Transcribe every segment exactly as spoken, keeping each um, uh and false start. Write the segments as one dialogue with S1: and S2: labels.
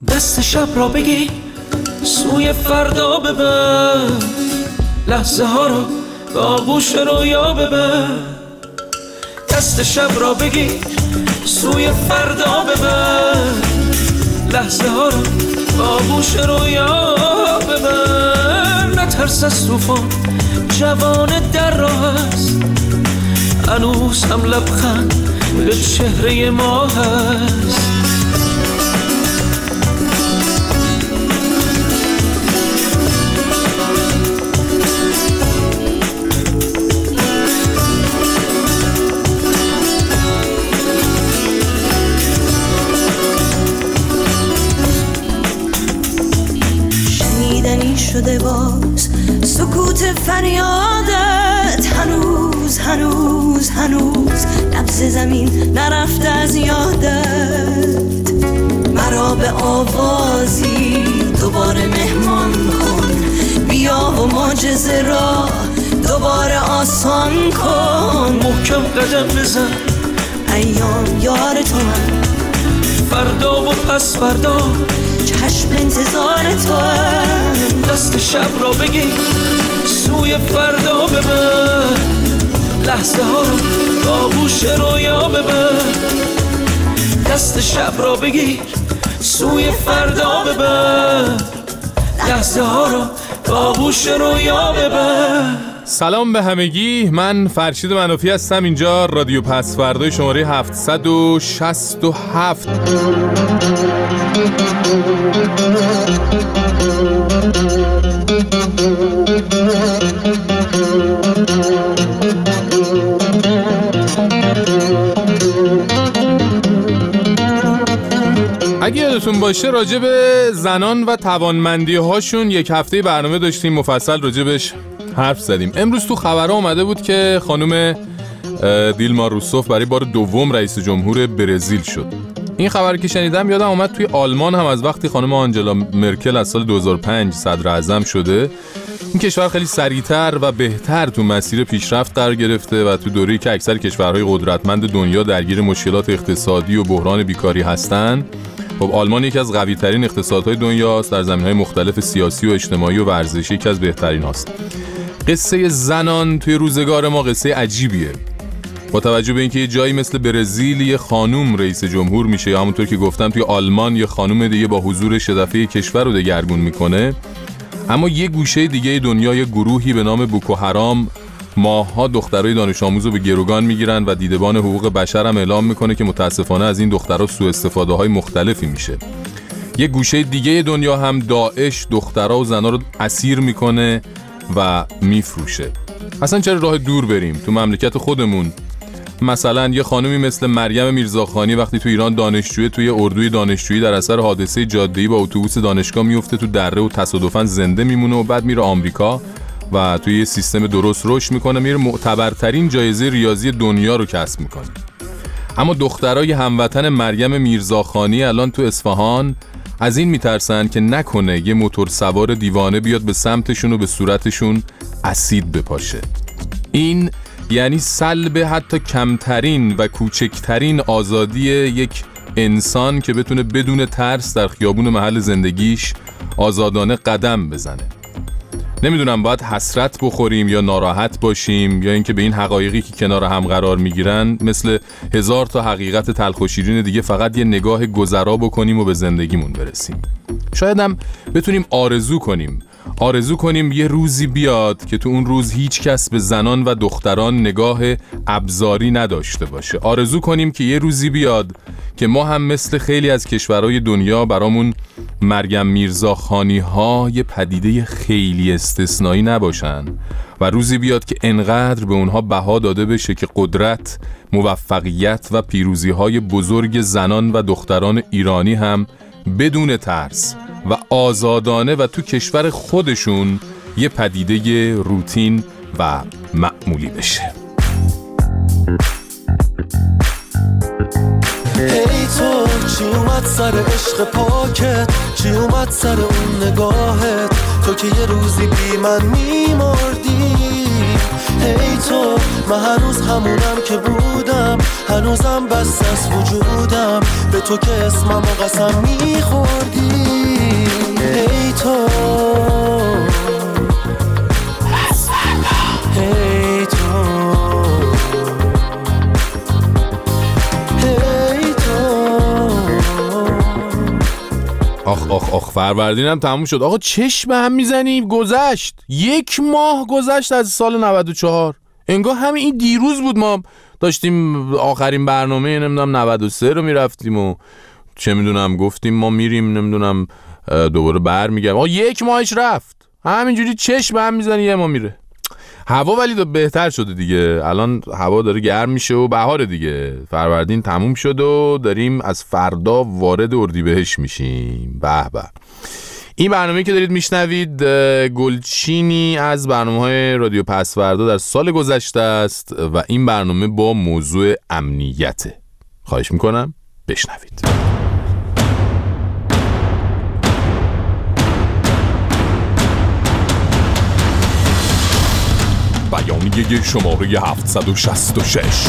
S1: دست شب را بگی سوی فردا ببر، لحظه ها رو به آغوش رویا ببر. دست شب را بگی سوی فردا ببر، لحظه ها رو به آغوش رویا ببر. نترس از طوفان، جوان در راه است، هنوز هم لبخند به چهره ما هست.
S2: شنیدنی شده باز سکوت فریادت، هنوز هنوز هنوز لبز زمین نرفته از یادت. مرا به آوازی دوباره مهمان کن، بیا و معجزه را دوباره آسان کن.
S1: محکم قدم بزن،
S2: ایام یار تو هم،
S1: فردا و پس فردا
S2: چشم انتظار تو هم.
S1: دست شب را بگی سوی فردا ببر، لحظه ها رو به آغوش رویا ببر. دست شب را بگیر سوی فردا ببر، لحظه ها رو به آغوش رویا ببر.
S3: سلام به همگی، من فرشید منافی هستم. اینجا رادیو پس فردای شماره هفتصد و شصت و هفت. اگه یادتون باشه راجع به زنان و توانمندی هاشون یک هفته برنامه داشتیم، مفصل راجبش حرف زدیم. امروز تو خبرها اومده بود که خانم دیلما روسوف برای بار دوم رئیس جمهور برزیل شد. این خبر که شنیدم یادم اومد توی آلمان هم از وقتی خانم آنجلا مرکل از سال دو هزار و پنج صدر اعظم شده، این کشور خیلی سریعتر و بهتر تو مسیر پیشرفت قرار گرفته و تو دوره‌ای که اکثر کشورهای قدرتمند دنیا درگیر مشکلات اقتصادی و بحران بیکاری هستن، خب آلمان یکی از قوی‌ترین اقتصادهای دنیاست، در زمینه‌های مختلف سیاسی و اجتماعی و ورزشی یکی از بهترین هاست. قصه زنان توی روزگار ما قصه عجیبیه. با توجه به اینکه یه جایی مثل برزیل یه خانوم رئیس جمهور میشه، یا همونطور که گفتم توی آلمان یه خانوم دیگه با حضورش دفعه کشور رو دگرگون میکنه، اما یه گوشه دیگه دنیا یه گروهی به نام بوکو حرام ماه‌ها دخترای دانش آموز رو به گروگان میگیرن و دیدبان حقوق بشر هم اعلام میکنه که متاسفانه از این دخترها سوء استفاده های مختلفی میشه. یه گوشه دیگه دنیا هم داعش دخترها و زنها رو اسیر میکنه و میفروشه. اصلا چرا راه دور بریم؟ تو مملکت خودمون مثلا یه خانمی مثل مریم میرزاخانی وقتی تو ایران دانشجویی توی اردوی دانشجویی در اثر حادثه جاده‌ای با اتوبوس دانشگاه میفته تو دره و تصادفاً زنده میمونه و بعد میره آمریکا و توی یه سیستم درست رشد میکنه، میره معتبرترین جایزه ریاضی دنیا رو کسب میکنه. اما دخترای هموطن مریم میرزاخانی الان تو اصفهان از این میترسن که نکنه یه موتور سوار دیوانه بیاد به سمتشون و به صورتشون اسید بپاشه. این یعنی سلب حتی کمترین و کوچکترین آزادی یک انسان که بتونه بدون ترس در خیابون محل زندگیش آزادانه قدم بزنه. نمیدونم باید حسرت بخوریم یا ناراحت باشیم، یا اینکه به این حقایقی که کنار هم قرار میگیرن مثل هزار تا حقیقت تلخ و شیرین دیگه فقط یه نگاه گذرا بکنیم و به زندگیمون برسیم. شاید هم بتونیم آرزو کنیم آرزو کنیم یه روزی بیاد که تو اون روز هیچ کس به زنان و دختران نگاه ابزاری نداشته باشه. آرزو کنیم که یه روزی بیاد که ما هم مثل خیلی از کشورهای دنیا برامون مریم میرزاخانی ها یه پدیده خیلی استثنایی نباشن و روزی بیاد که انقدر به اونها بها داده بشه که قدرت، موفقیت و پیروزی های بزرگ زنان و دختران ایرانی هم بدون ترس و آزادانه و تو کشور خودشون یه پدیده روتین و معمولی بشه.
S4: ای تو چی اومد سر عشق پاکت، چی اومد سر اون نگاهت، تو که یه روزی بی من میمردی. ای تو من هنوز همونم که بودم، هنوزم بس از وجودم به تو که اسمم و قسم میخوردی.
S3: آخ آخ آخ فروردینم تموم شد. آقا چشم به هم میزنیم. گذشت یک ماه گذشت از سال نود و چهار. انگار همین این دیروز بود ما داشتیم آخرین برنامه نمیدونم نود و سه رو میرفتیم و چه میدونم گفتیم ما میریم نمیدونم دوباره بر میگم. آقا یک ماهش رفت. همینجوری چشم به هم میزنی یه ما میره. هوا ولی دو بهتر شده دیگه. الان هوا داره گرم میشه و بهار دیگه. فروردین تموم شد و داریم از فردا وارد اردیبهشت میشیم. به به. این برنامه‌ای که دارید میشنوید گلچینی از برنامه‌های رادیو پسوردا در سال گذشته است و این برنامه با موضوع امنیته. خواهش میکنم بشنوید. بیانیه شماره هفتصد و شصت و شش.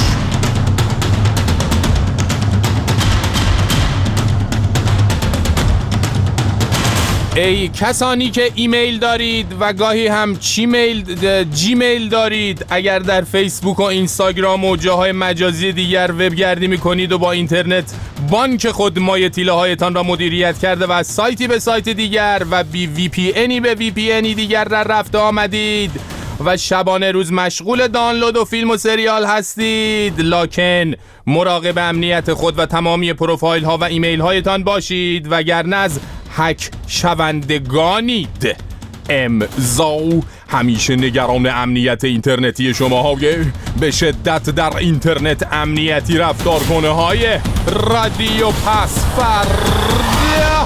S3: ای کسانی که ایمیل دارید و گاهی هم چی میل جیمیل دارید، اگر در فیسبوک و اینستاگرام و جاهای مجازی دیگر وبگردی میکنید و با اینترنت بانک خود مایتیله هایتان را مدیریت کرده و از سایتی به سایت دیگر و بی وی پی اینی به وی پی اینی دیگر در رفته آمدید و شبانه روز مشغول دانلود و فیلم و سریال هستید، لکن مراقب امنیت خود و تمامی پروفایل ها و ایمیل هایتان باشید وگرنه از هک شوندگانید. امضاو همیشه نگران امنیت اینترنتی شما های به شدت در اینترنت امنیتی رفتار کنه های رادیو پسوردا.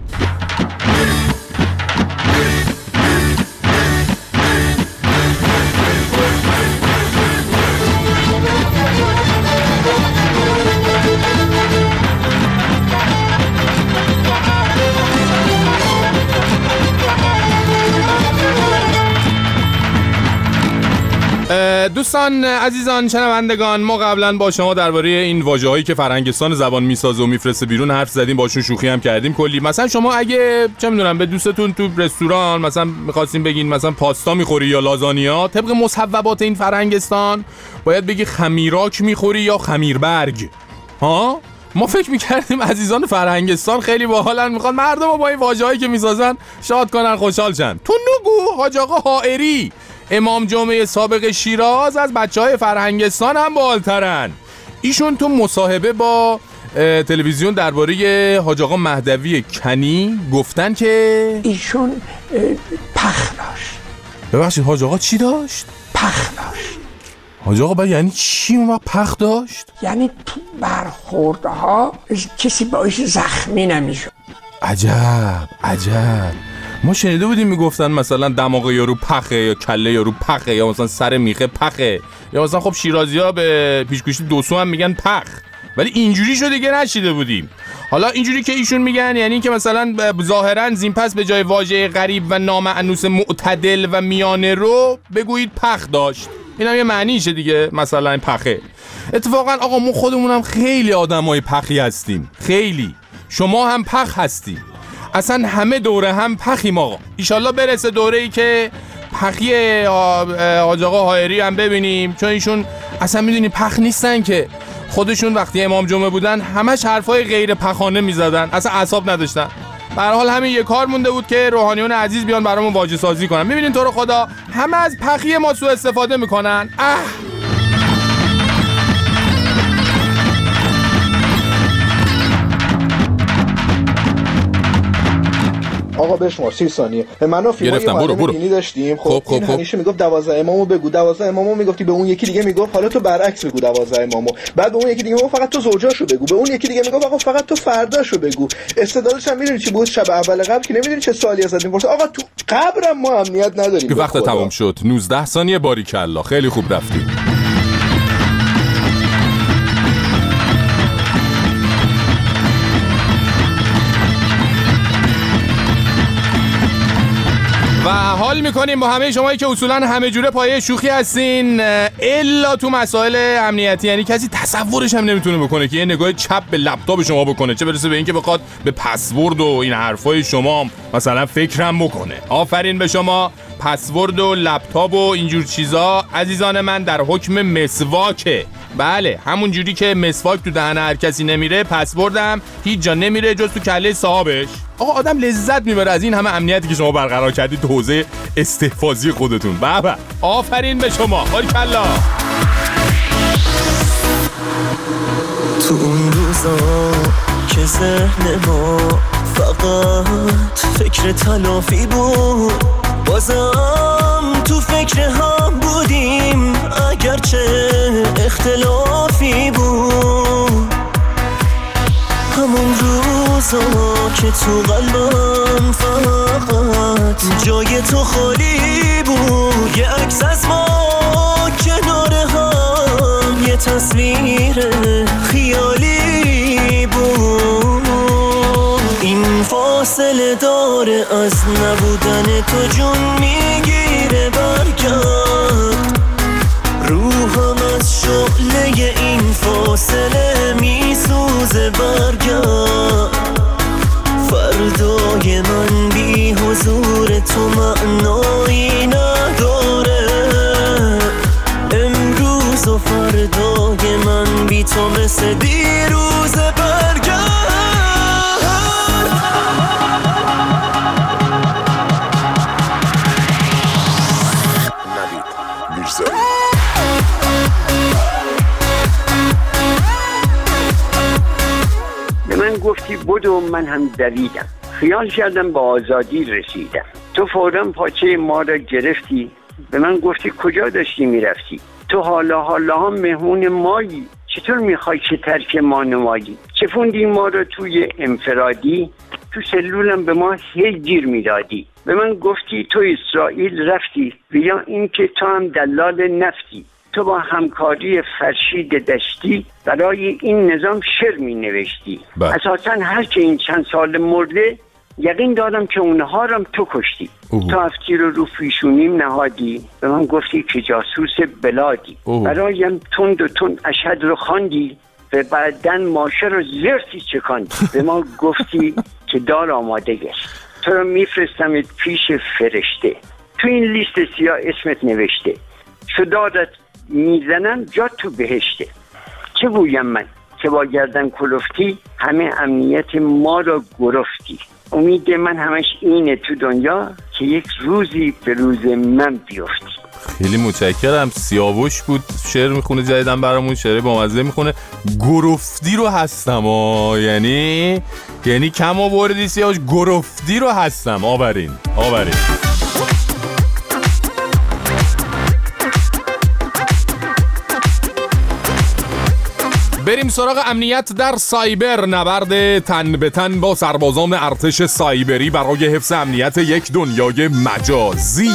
S3: دوستان عزیزان شنوندگان، ما قبلا با شما درباره این واژه‌هایی که فرهنگستان زبان میسازه و میفرسته بیرون حرف زدیم، باشون شوخی هم کردیم کلی. مثلا شما اگه چه میدونم به دوستتون تو رستوران مثلا می‌خواستین بگین مثلا پاستا می‌خوری یا لازانیا، طبق مصوبات این فرهنگستان باید بگی خمیراک می‌خوری یا خمیربرگ. ها ما فکر می‌کردیم عزیزان فرهنگستان خیلی باحالن، می‌خوان مردم رو با این واژه‌هایی که میسازن شاد کنن، خوشحال شن. تو نگو حاج آقا حائری امام جمعه سابق شیراز از بچهای فرهنگستان هم بالترن. ایشون تو مصاحبه با تلویزیون درباره حاج آقا مهدوی کنی گفتن که ایشون پخ داشت. ببخشید حاج آقا چی داشت؟ پخ داشت. حاج آقا با یعنی چی اون وقت پخ داشت؟
S5: یعنی تو برخوردها کسی باعث زخمی نمیشد.
S3: عجب عجب. ما شنیده بودیم میگفتن مثلا دماغ یارو پخه یا کله یارو پخه یا مثلا سر میخه پخه یا مثلا خب شیرازی‌ها به پیشگوشی دوسو هم میگن پخ، ولی اینجوری شده که نشیده بودیم. حالا اینجوری که ایشون میگن یعنی که مثلا ظاهرا زین پس به جای واژه غریب و نامأنوس معتدل و میانه رو بگویید پخ داشت. اینم یه معنیشه دیگه، مثلا این پخه. اتفاقا آقا ما خودمونم خیلی آدمای پخی هستیم، خیلی. شما هم پخ هستی. اصلا همه دوره هم پخیم آقا. ایشالله برسه دوره ای که پخی حاج آقا حائری هم ببینیم، چون ایشون اصلا میدونی پخ نیستن که. خودشون وقتی امام جمعه بودن همش حرفای غیر پخانه میزدن، اصلا اعصاب نداشتن. به هر حال همین یه کار مونده بود که روحانیون عزیز بیان برامون واژه سازی کنن. میبینین تو رو خدا همه از پخی ما سوء استفاده میکنن. اه
S6: آقا بشمار سی ثانیه. من و فیما یه معلم دینی داشتیم. خب, خب این خب همیشه میگفت دوازده امامو بگو، دوازده امامو میگفتی، به اون یکی دیگه میگفت حالا تو برعکس بگو دوازده امامو، بعد به اون یکی دیگه میگفت فقط تو زوجاشو بگو، به اون یکی دیگه میگفت آقا فقط تو فرداشو بگو. استدلالش هم میدونی چی بود؟ شب اول قبل که نمیدونی چه سوالی ازت میپرسه، آقا تو قبرم ما امنیت نداریم.
S3: وقت تمام شد. نوزده ثانیه. باریکلا، خیلی خوب رفتی. و حال میکنیم با همه شمایی که اصولا همه جوره پایه شوخی هستین الا تو مسائل امنیتی. یعنی کسی تصورش هم نمیتونه بکنه که یه نگاه چپ به لپتاپ شما بکنه، چه برسه به اینکه بخواد به پسورد و این حرفای شما مثلا فکرم بکنه. آفرین به شما. پسورد و لپتاپ و اینجور چیزا عزیزان من در حکم مسواکه. بله همون جوری که مسواک تو دهن هر کسی نمیره، پسوردم هیچ جا نمیره جز تو کله صاحبش. آقا آدم لذت میبره از این همه امنیتی که شما برقرار کردید تو حوزه استحفاظی خودتون. بابا آفرین به شما، باریکلا.
S4: تو اون روزا که ذهن ما فقط فکر تلافی بود، بازم تو فکر هم بودیم اگرچه اختلافی بود. همون روزا که تو قلبم فقط جای تو خالی بود، یه عکس از ما کنار هم، یه تصویر خیالی بود. این فاصله داره از نبودن تو جون میگیره، برگرد روحم از شعله این فاصله میسوزه، برگرد فردای من بی حضور تو معنایی نداره، امروز و فردای من بی تو مثل دیروز، برگرد.
S7: به من گفتی بدو، من هم دویدم، خیال کردم با آزادی رسیدم. تو فوراً پاچه ما را گرفتی، به من گفتی کجا داشتی میرفتی، تو حالا حالا هم مهمون مایی، چطور میخوای که ترک ما نمایی، چفوندی ما را توی انفرادی، تو سلولم به ما هی گیر میدادی. به من گفتی تو اسرائیل رفتی، بیا این که تو هم دلال نفتی، تو با همکاری فرشید دشتی برای این نظام شعر می نوشتی. اساساً هر که این چند سال مرده یقین دارم که اونها رو تو کشتی. اوه. تو افتی رو رو پیشونیم نهادی، به من گفتی که جاسوس بلادی. اوه. برایم تند و تند اشهد رو خواندی و بعدن ماشه رو زرتی چکاندی. به ما گفتی که دار آماده گشت، تو رو میفرستمت پیش فرشته، تو این لیست سیاه اسمت نوشته، شدادت میزنم جا تو بهشته. چه گویم من که با گردن کلفتی همه امنیت ما را گرفتی. امید من همش اینه تو دنیا که یک روزی به روز من بیفتی.
S3: خیلی متشکرم. سیاوش بود شعر میخونه جدیدن برامون، شعر با مزه میخونه. گرفتی رو هستم آه. یعنی یعنی کم آوردی سیاوش، گرفتی رو هستم. آورین آورین. بریم سراغ امنیت در سایبر. نبرد تن به تن با سربازان ارتش سایبری برای حفظ امنیت یک دنیای مجازی.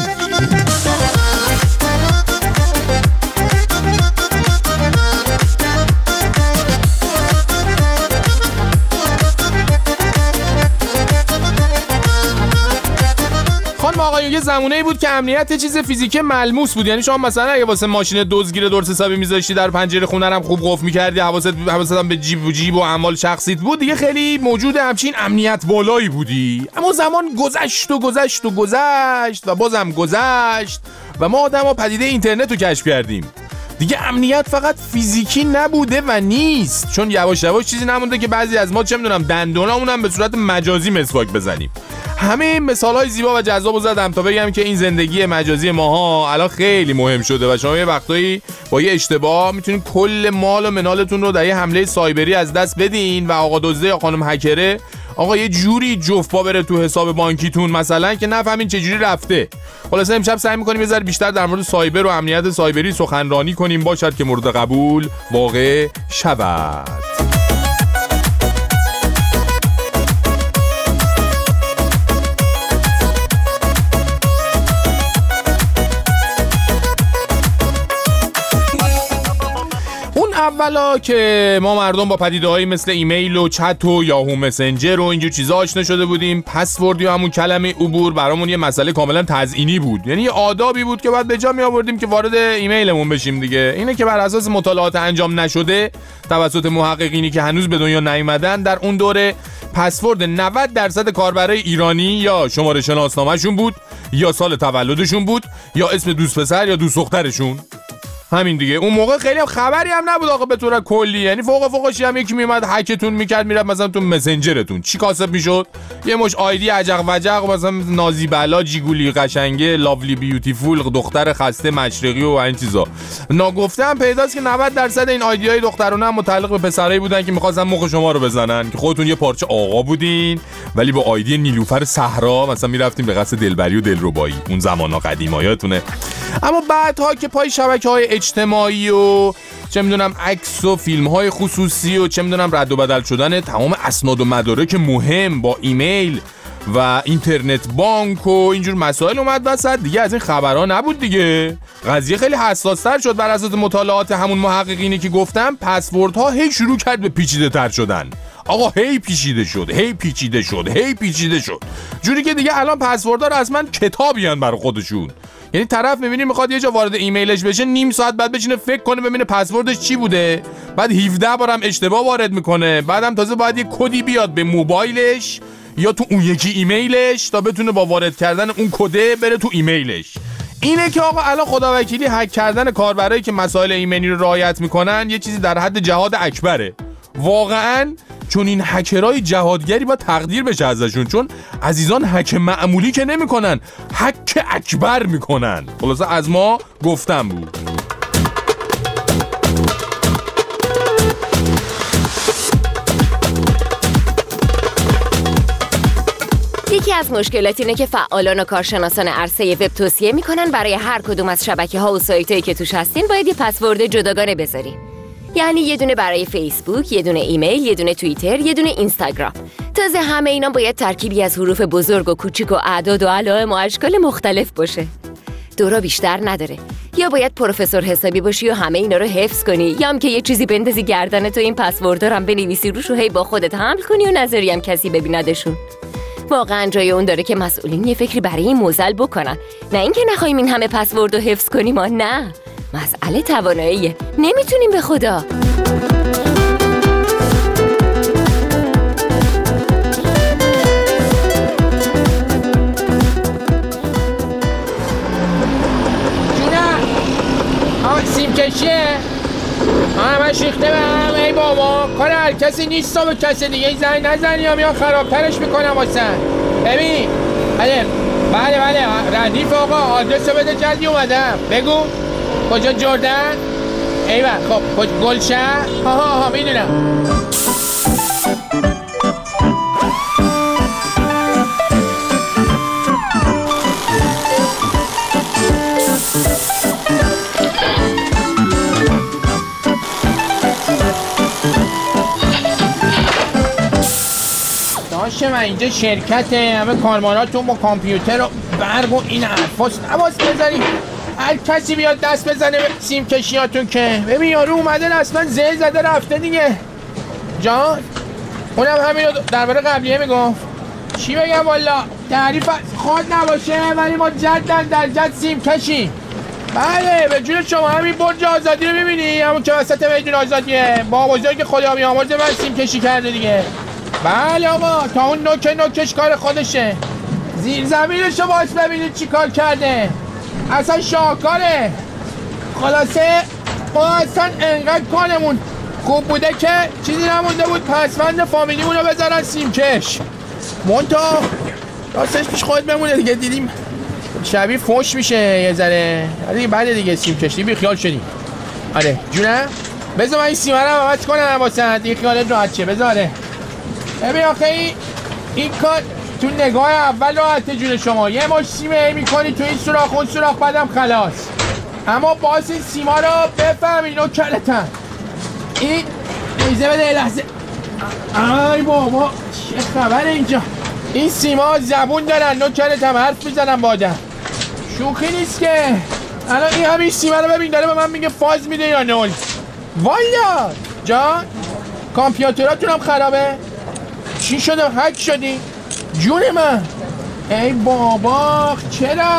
S3: خانم آقایون، یه زمانه‌ای بود که امنیت چیز فیزیکی ملموس بود. یعنی شما مثلا اگه واسه ماشین دزدگیر درس حسابی می‌ذاشتی در پنجره خونه هم خوب قفل می‌کردی، حواست حواست هم به جیب و جیب و اموال شخصیت بود، دیگه خیلی موجود همچین امنیت بالایی بودی. اما زمان گذشت و گذشت و گذشت و بازم گذشت و ما آدم‌ها پدیده اینترنت رو کشف کردیم. دیگه امنیت فقط فیزیکی نبوده و نیست، چون یواش یواش چیزی نمونده که بعضی از ما چه می‌دونم دندونامون هم به صورت مجازی مسواک بزنیم. همه این مثال‌های زیبا و جذابو زدم تا بگم که این زندگی مجازی ماها الان خیلی مهم شده و شما یه وقتایی با یه اشتباه میتونین کل مال و منالتون رو در یه حمله سایبری از دست بدین و آقا دزده یا خانم هکره آقا یه جوری جفت پا بره تو حساب بانکیتون مثلا که نفهمین چه جوری رفته. خلاصه امشب سعی می‌کنیم یه ذره بیشتر در مورد سایبر و امنیت سایبری سخنرانی کنیم، باشد که مورد قبول واقع شود. اولا که ما مردم با پدیده‌هایی مثل ایمیل و چت و یاهو مسنجر و اینجور چیزا آشنا شده بودیم، پسورد یا همون کلمه عبور برامون یه مسئله کاملا تزیینی بود. یعنی یه آدابی بود که بعد به جا می آوردیم که وارد ایمیلمون بشیم دیگه. اینه که بر اساس مطالعات انجام نشده توسط محققینی که هنوز به دنیا نیومدن، در اون دوره پسورد نود درصد کاربرای ایرانی یا شماره شناسنامه‌شون بود یا سال تولدشون بود یا اسم دوست پسر یا دوست دخترشون. همین دیگه. اون موقع خیلی هم خبری هم نبود آقا به طور کلی، یعنی فوق فوقش هم یکی میومد هکتون میکرد میرفت مثلا تو مسنجرتون چی کاسب میشد، یه مش آیدی عجق وجق مثلا نازی بلا، جیگولی قشنگه، لاولی بیوتیفول، دختر خسته مشرقی و این چیزا. ناگفته هم پیداست که نود درصد این آیدی های دخترونه هم متعلق به پسرایی بودن که می‌خواستن مخ شما رو بزنن که خودتون یه پارچه آقا بودین ولی با آیدی نیلوفر صحرا مثلا میرفتیم به قصد دلبری و دلربایی. اون زمانا قدیما یادتونه. اما بعدها که پای شبکه‌های اجتماعی و چه میدونم عکس و فیلم‌های خصوصی و چه میدونم رد و بدل شدن تمام اسناد و مدارک مهم با ایمیل و اینترنت بانک و اینجور مسائل اومد وسط، دیگه از این خبرها نبود دیگه. قضیه خیلی حساس‌تر شد. بر اساس مطالعات همون محققینی که گفتم پسوردها هی شروع کرد به پیچیده تر شدن. آقا هی پیچیده شد، هی پیچیده شد، هی پیچیده شد، جوری که دیگه الان پسوردها رسما کتابیان برای خودشون. یعنی طرف می‌بینی میخواد یه جا وارد ایمیلش بشه، نیم ساعت بعد بشینه فکر کنه ببینه پسوردش چی بوده، بعد هفده بارم اشتباه وارد میکنه، بعدم تازه باید یه کدی بیاد به موبایلش یا تو اون یکی ایمیلش تا بتونه با وارد کردن اون کده بره تو ایمیلش. اینه که آقا الان خداوکیلی هک کردن کاربرایی که مسائل ایمنی رو رعایت میکنن یه چیزی در حد جهاد اکبره. واقعاً چون این هکرای جهادگری با تقدیر بشه ازشون، چون عزیزان هک معمولی که نمیکنن، هک اکبر میکنن. خلاصه از ما گفتم بود.
S8: یکی از مشکلات اینه که فعالان و کارشناسان عرصه وب توصیه میکنن برای هر کدوم از شبکه‌ها و سایتایی که توش هستین باید یه پسورد جداگانه بذارین. یعنی یه دونه برای فیسبوک، یه دونه ایمیل، یه دونه توییتر، یه دونه اینستاگرام. تازه همه اینا باید ترکیبی از حروف بزرگ و کوچیک و اعداد و علائم و اشکال مختلف باشه. دورا بیشتر نداره. یا باید پروفسور حسابی باشی و همه اینا رو حفظ کنی، یا هم که یه چیزی بندازی گردن تو این پسوردها رو هم بنویسی روش و هی با خودت حمل کنی و نذاری هم کسی ببیندشون. واقعا جای اون داره که مسئولین یه فکری برای این موزل بکنن، نه اینکه نخوایم این همه پسورد رو حفظ کنیم. ما نه، مسئله تواناییه، نمیتونیم به خدا.
S5: جونم آه سیم کشیه آه من شیخته به هم. ای بابا کار هر کسی نیست و به کسی دیگه زنگ نزنی یا میان خرابترش میکنم واسه. ببین بله بله بله ردیف آقا آدرس رو بده، جلدی اومدم. بگو کجا؟ جردن؟ ایوه خب کجا؟ گلشهر؟ ها ها ها میدونم. داشه من اینجا شرکته، همه کارماناتون با کامپیوتر و برق و این حرفاست، نباز بذاری هر کسی بیاد دست بزنه به سیم کشیاتون. که ببین یارو اومده اصلا زل زده رفته دیگه. جان اونم همین رو درباره قبلیه میگفت. چی بگم والا تعریف خود نباشه ولی ما جدن در جد سیم کشیم. بله به جون شما همین برج آزادی رو میبینی، همون که وسط میدون آزادیه، با بزرگ خدا بیامرز من سیم کشی کرده دیگه. بله آقا تا اون نوک نوکش کار خودشه، زیر زمینش رو باش ببینید چی کار کرده، اصلا شاهکاره. خلاصه ما اصلا انقدر کارمون خوب بوده که چیزی نمونده بود پسوند فامیلیمون رو بذارن سیمکش. منتها راستش پیش خود بمونه دیگه، دیدیم شبیه فوش میشه یه ذره دیگه، بعد دیگه سیمکش دیگه بیخیال شدیم. آره جونم بذار من این سیمه رو عوض کنم واسه دیگه خیالت راحت شه. بذاره ببین آخه این این کار تو نگاه اول راحته جون شما، یه مش سیمه میکنی تو این سوراخ اون سوراخ بعدم خلاص. اما باز این سیما رو بفهم اینو کلتن. این ایزه بده لحظه. آی بابا چه خبره اینجا؟ این سیما زبون دارن نوکرتم حرف میزنن با آدم، شوخی نیست که. الان این همین سیما رو ببین داره به من میگه فاز میده یا نول. والا جان کامپیوتراتون هم خرابه؟ چی شده؟ هک شدی؟ جون من ای بابا چرا؟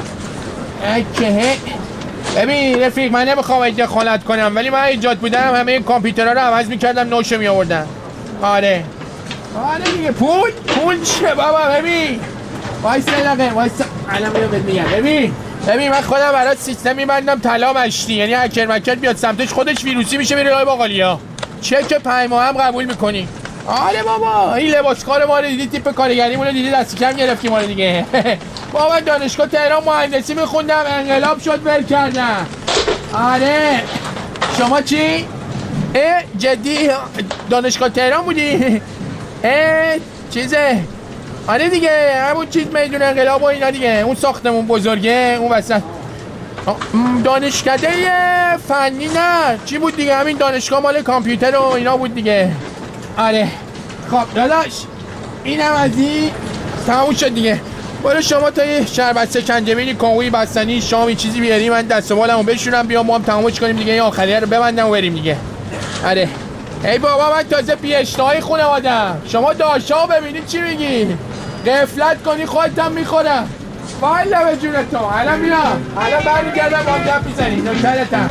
S5: ای که ببین رفیق من نمیخوام اینجا خالت کنم ولی من ایجاد بودم همه این کامپیوترها رو عوض میکردم نوشو میآوردم. آره آره دیگه پول پول چه بابا. ببین وایسا لقه وایسا الان میام بهت میگم. ببین ببین من خودم برات سیستم می‌بندم طلا مشتی، یعنی هکر مکر بیاد سمتش خودش ویروسی میشه میره لای باقالیا. چک پنج ماه هم قبول میکنی. آره بابا این لباسکار ما رو دیدی، تیپ کارگریمون رو دیدی، دستی کم گرفتیم ما رو دیگه. بابا دانشگاه تهران مهندسی میخوندم، انقلاب شد ول کردم. آره شما چی؟ اه جدی دانشگاه تهران بودی؟ اه چیزه؟ آره دیگه همون چیز میدون انقلاب و اینا دیگه، اون ساختمون بزرگه اون وسط. دانشکده فنی نه چی بود دیگه، همین دانشگاه مال کامپیوتر و اینا بود دیگه. آره خب داداش اینم از این تموم شد دیگه. برو شما تا یه شربت سکنجبینی کنگوی بستنی شامی چیزی بیاری، من دست و بالمو بشورم بیام ما هم تمامش کنیم دیگه، این آخریه رو ببندم و بریم دیگه. آره ای بابا من تازه بی اشتهای خونوادم، شما داشا ببینی چی میگی؟ غفلت کنی خودت هم میخورم. والا به جونتو الان میرم، الان برمیگردم با هم گپ میزنیم. نوکرتم.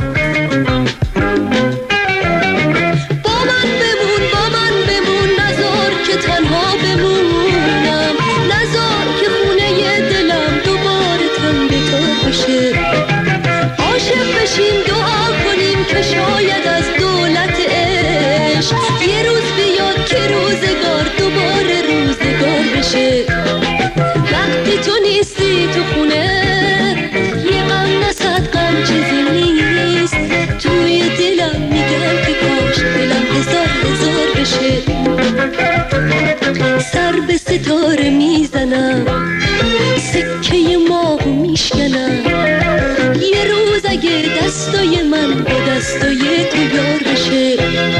S9: با من بمون با من بمون، نذار که تنها بمونم، نذار که خونه دلم دوباره تن به تو بشه. عاشق بشیم دعا کنیم که شاید از دولت عشق یه روز بیاد که روزگار دوباره روزگار بشه. وقتی تو نیستی تو خونه یه غم نصد غم چیزی نیست، توی دلم میگم که کاش دلم هزار هزار بشه. سر به ستاره میزنم، سکه ماهو میشکنم، یه روز اگه دستای من با دستای تو یار بشه.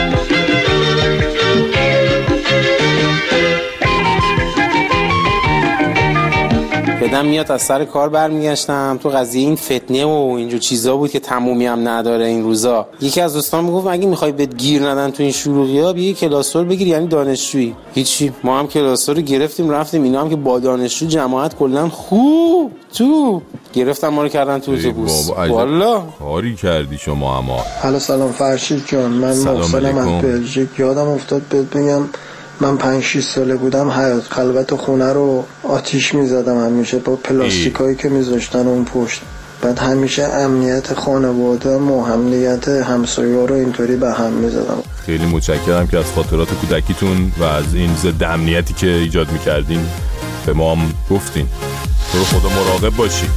S10: بدم میاد از سر کار برمیگشتم، تو قضیه این فتنه و اینجور چیزا بود که تمومی هم نداره این روزا. یکی از دوستان میگفت اگه میخوای بهت گیر ندن تو این شلوغی‌ها بیا کلاسور بگیر، یعنی دانشجویی. هیچی، ما هم کلاسور رو گرفتیم رفتیم، اینا هم که با دانشجو جماعت کلا خوب تو گرفتم ما رو کردن تو اتوبوس. والا
S3: کاری کردی شما. اما
S11: حالا سلام فرشید جان، من محسنم از بلژیک. یادم افتاد بهت بگم من پنج شیش ساله بودم حیاط خلوت خونه رو آتیش میزدم همیشه با پلاستیکایی که میذاشتن اون پشت. بعد همیشه امنیت خانواده و امنیت همسایه‌ها رو اینطوری به هم میزدم.
S3: خیلی متشکرم که از خاطرات کودکیتون و از این ضد امنیتی که ایجاد میکردین به ما هم گفتین. تو رو خدا مراقب باشی.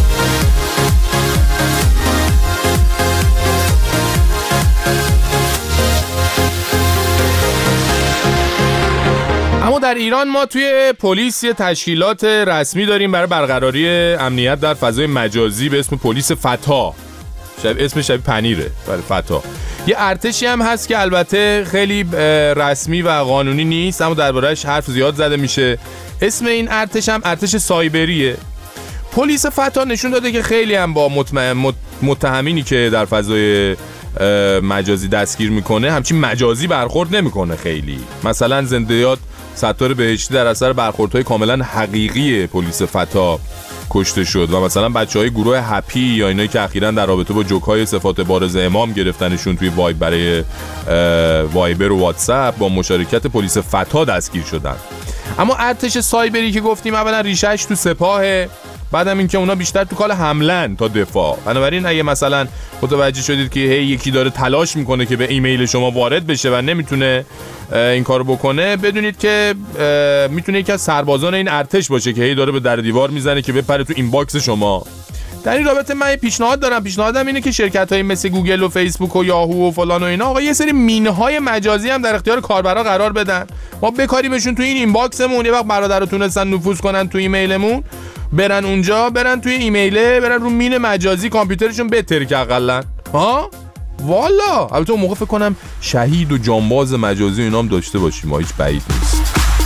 S3: اما در ایران ما توی پلیس یه تشکیلات رسمی داریم برای برقراری امنیت در فضای مجازی به اسم پلیس فتا. شب اسم شبیه پنیره، برای فتا. یه ارتشی هم هست که البته خیلی رسمی و قانونی نیست اما درباره‌اش حرف زیاد زده میشه. اسم این ارتش هم ارتش سایبریه. پلیس فتا نشون داده که خیلی هم با متهمینی که در فضای مجازی دستگیر میکنه همچین مجازی برخورد نمیکنه. خیلی مثلا زنده یاد ستار بهشتی در اثر برخوردهای کاملا حقیقی پلیس فتا کشته شد و مثلا بچهای گروه هپی یا اینایی که اخیراً در رابطه با جوک‌های صفات بارز امام گرفتنشون توی وایب برای وایبر و واتساپ با مشارکت پلیس فتا دستگیر شدن. اما ارتش سایبری که گفتیم اولا ریشه‌اش تو سپاهه، بعدم این که اونا بیشتر تو کال حملن تا دفاع. بنابراین اگه مثلا متوجه شدید که هی یکی داره تلاش میکنه که به ایمیل شما وارد بشه و نمیتونه این کارو بکنه، بدونید که میتونه یکی از سربازان این ارتش باشه که هی داره به در دیوار میزنه که بپره تو اینباکس شما. در این رابطه من پیشنهاد دارم پیشنهادم اینه که شرکت‌های مثل گوگل و فیسبوک و یاهو و فلان و اینا آقا یه سری مینهای مجازی هم در اختیار کاربرا قرار بدن. ما بکاریمشون تو این اینباکسمون، یه وقت برادرها تونستن نفوذ کنن تو ایمیلمون، برن اونجا، برن توی ایمیله، برن رو مین مجازی کامپیوترشون بترک اقلن. ها والا البته اون موقع فکر کنم شهید و جانباز مجازی اینا هم داشته باشیم، ما هیچ بعید نیست.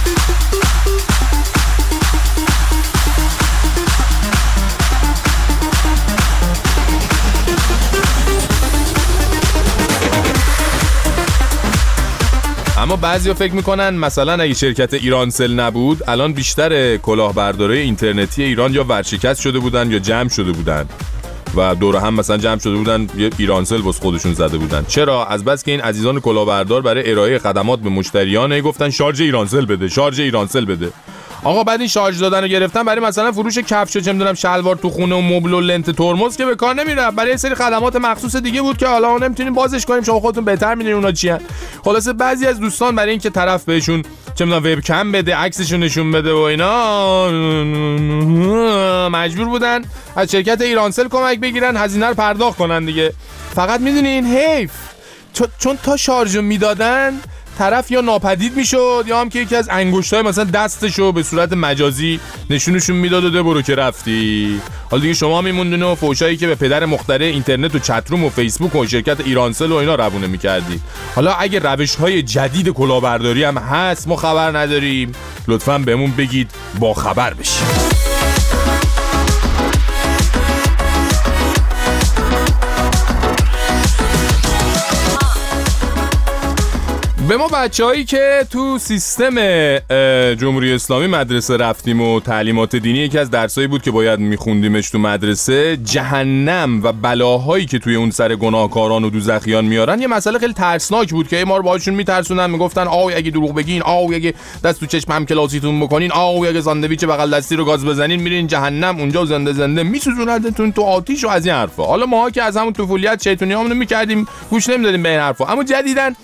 S3: اما بعضیا فکر میکنن مثلا اگه شرکت ایرانسل نبود الان بیشتر کلاهبردارای اینترنتی ایران یا ورشکست شده بودن یا جمع شده بودن و دور هم مثلا جمع شده بودن یه ایرانسل واسه خودشون زده بودن. چرا؟ از بس که این عزیزان کلاهبردار برای ارائه خدمات به مشتریان گفتن شارژ ایرانسل بده، شارژ ایرانسل بده. آقا بعد این شارژ دادن رو گرفتن برای مثلا فروش کفش و چه میدونم شلوار تو خونه و مبل و لنت ترمز که به کار نمیره، برای یه سری خدمات مخصوص دیگه بود که حالا نمیتونیم بازش کنیم، شما خودتون بهتر میدونید اونا چیه. خلاصه بعضی از دوستان برای اینکه طرف بهشون چه میدونم وب کم بده، عکسشون نشون بده و اینا، مجبور بودن از شرکت ایرانسل کمک بگیرن، هزینه رو پرداخت کنن دیگه. فقط میدونین حیف، چون تا شارژو میدادن طرف یا ناپدید میشد یا هم که یکی از انگشتای مثلا دستشو به صورت مجازی نشونشون میداد و ده برو که رفتی. حالا دیگه شما میموندین و فوشایی که به پدر مخترع اینترنت و چتروم و فیسبوک و شرکت ایرانسل و اینا روونه میکردی. حالا اگه روش‌های جدید کلاهبرداری هم هست ما خبر نداریم، لطفاً بهمون بگید با خبر بشیم. به ما بچه هایی که تو سیستم جمهوری اسلامی مدرسه رفتیم و تعلیمات دینی یکی از درسایی بود که باید میخوندیمش تو مدرسه، جهنم و بلاهایی که توی اون سر گناهکاران و دوزخیان میارن یه مسئله خیلی ترسناک بود که ما رو باهاشون میترسونن، میگفتن آوی اگه دروغ بگین، آوی اگه دست تو چشم هم کلاسیتون بکنین، آوی اگه ساندویچ بغل دستی رو گاز بزنین میرین جهنم، اونجا زنده زنده میسوزونندتون تو آتیش و از این حرفا. حالا ما که از همون طفولیت شیطونیامونو میکردیم گوش نمیدادیم به این حرفا، اما جدیدن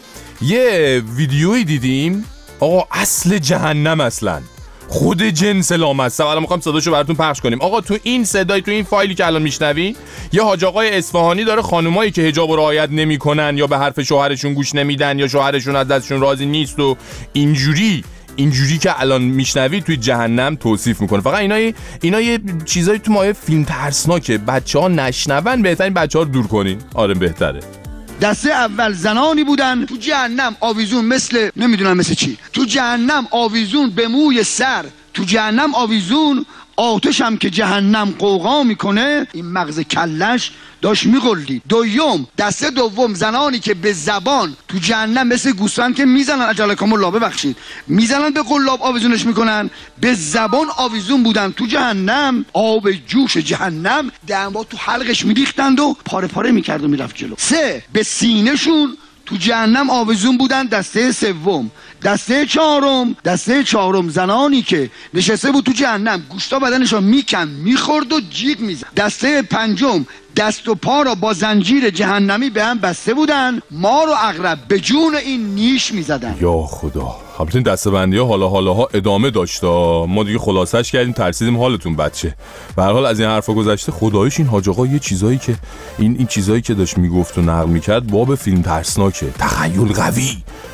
S3: یه ویدیویی دیدیم آقا اصل جهنم اصلا خود جنس لامصب. الان میخوام صداشو براتون پخش کنیم. آقا تو این صدای تو این فایلی که الان میشنوی یه حاج آقای اصفهانی داره خانومایی که حجاب رو رعایت نمیکنن یا به حرف شوهرشون گوش نمیدن یا شوهرشون از دستشون راضی نیست و اینجوری اینجوری که الان میشنوی توی جهنم توصیف میکنه. فقط اینا اینا یه چیزایی تو مایه فیلم ترسناکه، بچه‌ها نشنون بهترین بچه‌ها رو دور کنین. آره بهتره.
S12: دسته اول زنانی بودن تو جهنم آویزون، مثل نمیدونم مثل چی، تو جهنم آویزون به موی سر، تو جهنم آویزون آتش هم که جهنم قوقا میکنه، این مغز کلش داشت میغلید. دوم دسته دوم زنانی که به زبان تو جهنم مثل گوسفند که میزنن، اجلکم الله ببخشید، میزنن به قلاب آویزونش میکنن، به زبان آویزون بودن تو جهنم، آب جوش جهنم دنبا تو حلقش میریختند و پاره پاره میکرد و میرفت جلو. سه به سینه‌شون تو جهنم آویزون بودن. دسته سوم دسته چهارم دسته چهارم زنانی که نشسته بود تو جهنم گوشتا بدنشو میکن میخورد و جیغ میزد. دسته پنجم دست و پا را با زنجیر جهنمی به هم بسته بودن، مار و عقرب به جون این نیش میزدن.
S3: یا خدا، البته این دسته‌بندی ها حالا حالا ها ادامه داشت، ما دیگه خلاصش کردیم ترسیدیم حالتون بچه. به هر حال از این حرفا گذشته خداییش این حاج آقا یه چیزایی که این این چیزایی که داشت میگفت و نقل میکرد باب فیلم ترسناکه. تخیل قوی،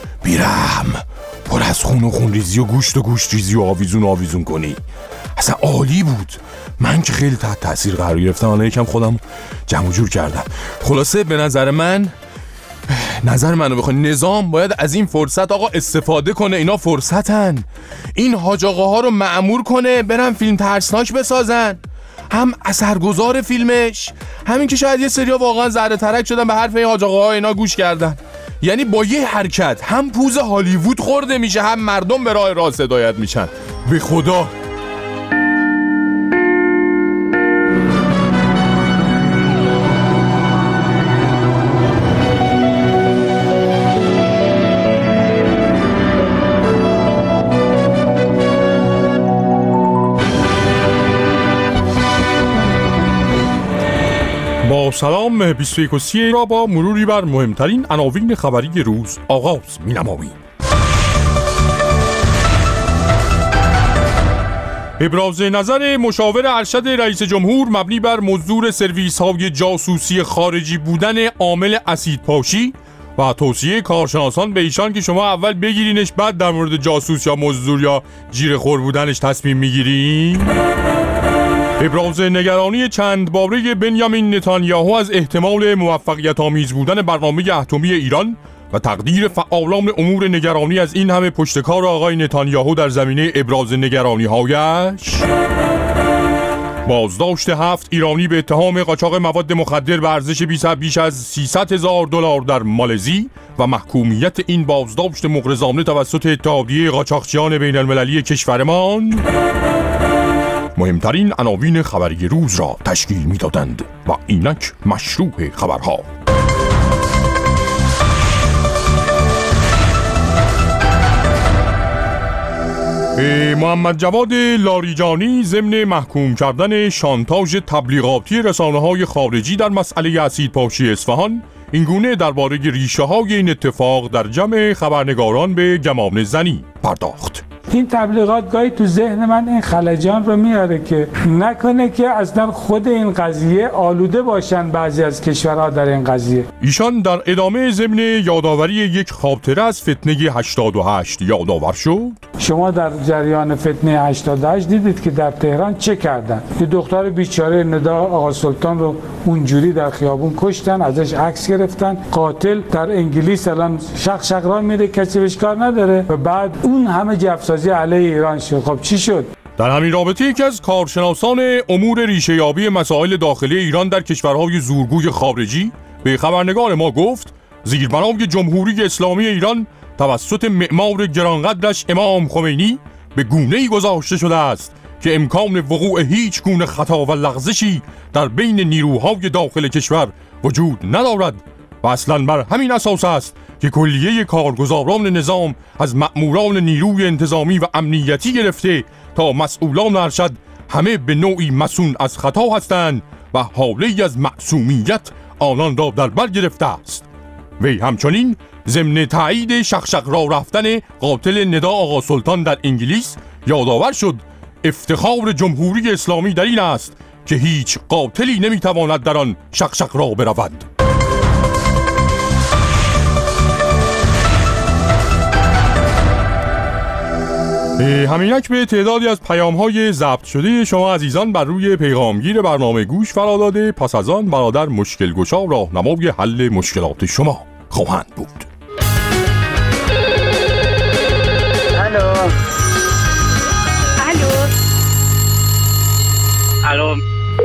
S3: بیرحم، پر از خون و خونریزی و گوشت و گوشت ریزی و آویزون آویزون کنی. اصلا عالی بود. من که خیلی تحت تاثیر قرار گرفتم، الان یکم خودم جمع جور کردم. خلاصه به نظر من نظر منو بخوای نظام باید از این فرصت آقا استفاده کنه. اینا فرصتن، این حاج آقاها رو مأمور کنه برن فیلم ترسناک بسازن، هم اثرگذار فیلمش، همین که شاید یه سریا واقعا ذره ترک شدن به حرف این حاج آقاها اینا گوش کردن. یعنی با یه حرکت هم پوز هالیوود خورده میشه، هم مردم به راه راست هدایت میشن. به خدا با سلام بیست و یک و سی را با مروری بر مهمترین عناوین خبری روز آغاز می‌نماییم. ابراز نظر مشاور ارشد رئیس جمهور مبنی بر مزدور سرویس های جاسوسی خارجی بودن عامل اسیدپاشی و توصیه کارشناسان به ایشان که شما اول بگیرینش بعد در مورد جاسوس یا مزدور یا جیره‌خور بودنش تصمیم میگیرین. ابراز نگرانی چند باره بنیامین نتانیاهو از احتمال موفقیت آمیز بودن برنامه اتمی ایران و تقدیر فعالان امور نگرانی از این همه پشتکار آقای نتانیاهو در زمینه ابراز نگرانی هایش. بازداشت هفت ایرانی به اتهام قاچاق مواد مخدر به ارزش بیش از سیصد هزار دلار در مالزی و محکومیت این بازداشت مغرضانه توسط اتحادیه قاچاقچیان بین المللی کشورمان مهمترین عناوین خبری روز را تشکیل می‌دادند و اینک مشروع خبرها.
S13: محمد جواد لاریجانی ضمن محکوم کردن شانتاژ تبلیغاتی رسانه‌های خارجی در مسئله اسیدپاشی اصفهان اینگونه درباره ریشه‌های این اتفاق در جمع خبرنگاران به گمان زنی پرداخت.
S14: این تبلیغات گاهی تو ذهن من این خلجان رو میاره که نکنه که اصلا خود این قضیه آلوده باشن بعضی از کشورها در این قضیه.
S13: ایشان در ادامه ضمن یادآوری یک خاطره از فتنه هشتاد و هشت یادآور شد.
S14: شما در جریان فتنه هشتاد و هشت دیدید که در تهران چه کردن؟ یه دختر بیچاره ندا آقا سلطان رو اونجوری در خیابون کشتن، ازش عکس گرفتن. قاتل در انگلیس الان شق شق راه میره، کسی بهش کار نداره و بعد اون همه جفسازی علیه ایران شد. خب چی شد؟
S13: در همین رابطه یکی از کارشناسان امور ریشه‌یابی مسائل داخلی ایران در کشورهای زورگوی خارجی به خبرنگار ما گفت زیربنای جمهوری اسلامی ایران توسط معمار گرانقدرش امام خمینی به گونه‌ای گذاشته شده است که امکان وقوع هیچ گونه خطا و لغزشی در بین نیروهای داخل کشور وجود ندارد و اصلاً بر همین اساس است که کلیه کارگزاران نظام از مأموران نیروی انتظامی و امنیتی گرفته تا مسئولان ارشد همه به نوعی مسئول از خطا هستند و حاله‌ای از معصومیت آنان را در بر گرفته است. وی همچنین ضمن تایید شقشق را رفتن قاتل ندا آقا سلطان در انگلیس یادآور شد افتخار جمهوری اسلامی در این است که هیچ قاتلی نمیتواند در آن شقشق را برود. همینک به تعدادی از پیام‌های ضبط شده شما عزیزان بر روی پیغامگیر برنامه گوش فرا داده. پس از آن برادر مشکل گشا راهنمای حل مشکلات شما خواهند بود.
S15: الو الو الو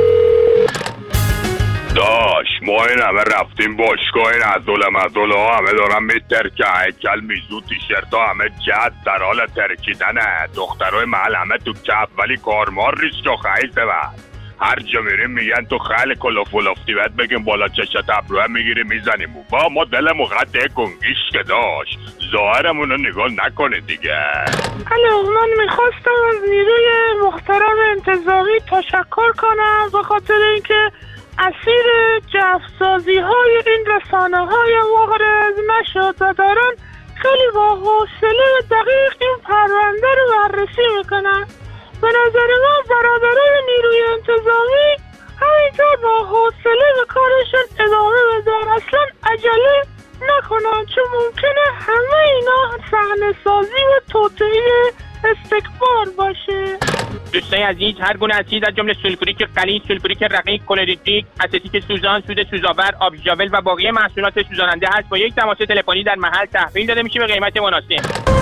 S16: داش ما این همه رفتیم باشگاه این عضل مزل ها همه دارن میترکه هیکل میزو تیشرت ها همه جد در حال ترکیدنه. دخترهای محل همه تو کف ولی کارمار ریست و خیل ببر. هر جا میریم میگن تو خیل کلوف ولفتی باید بگیم بالا چشت ابروه میگیری میزنیم با ما دلمو قطعه کنگیش که داشت ظاهرمونو نگاه نکنه دیگه.
S15: الو من میخواستم از نیروی محترم انتظامی تشکر کنم به خاطر اینکه اسیر جفسازی های این رسانه های وارد نشد و دارن خیلی با حوصله و دقیق این پرونده رو بررسی میکنن. به نظر من برادرای نیروی انتظامی همینطور با حوصله به کارشون ادامه بدن، اصلا عجله نکنن چون ممکنه همه اینا صحنه سازی و توطئه استکبار باشه.
S5: دوستای عزیز هر گونه اسید از جمله سولفوریک غلیظ، سولفوریک رقیق، کلوریدریک، اسیتیک سوزان، سود سوزآور، آب ژاول و باقی محصولات سوزاننده هست با یک تماس تلفنی در محل تحویل داده میشه به قیمت مناسب.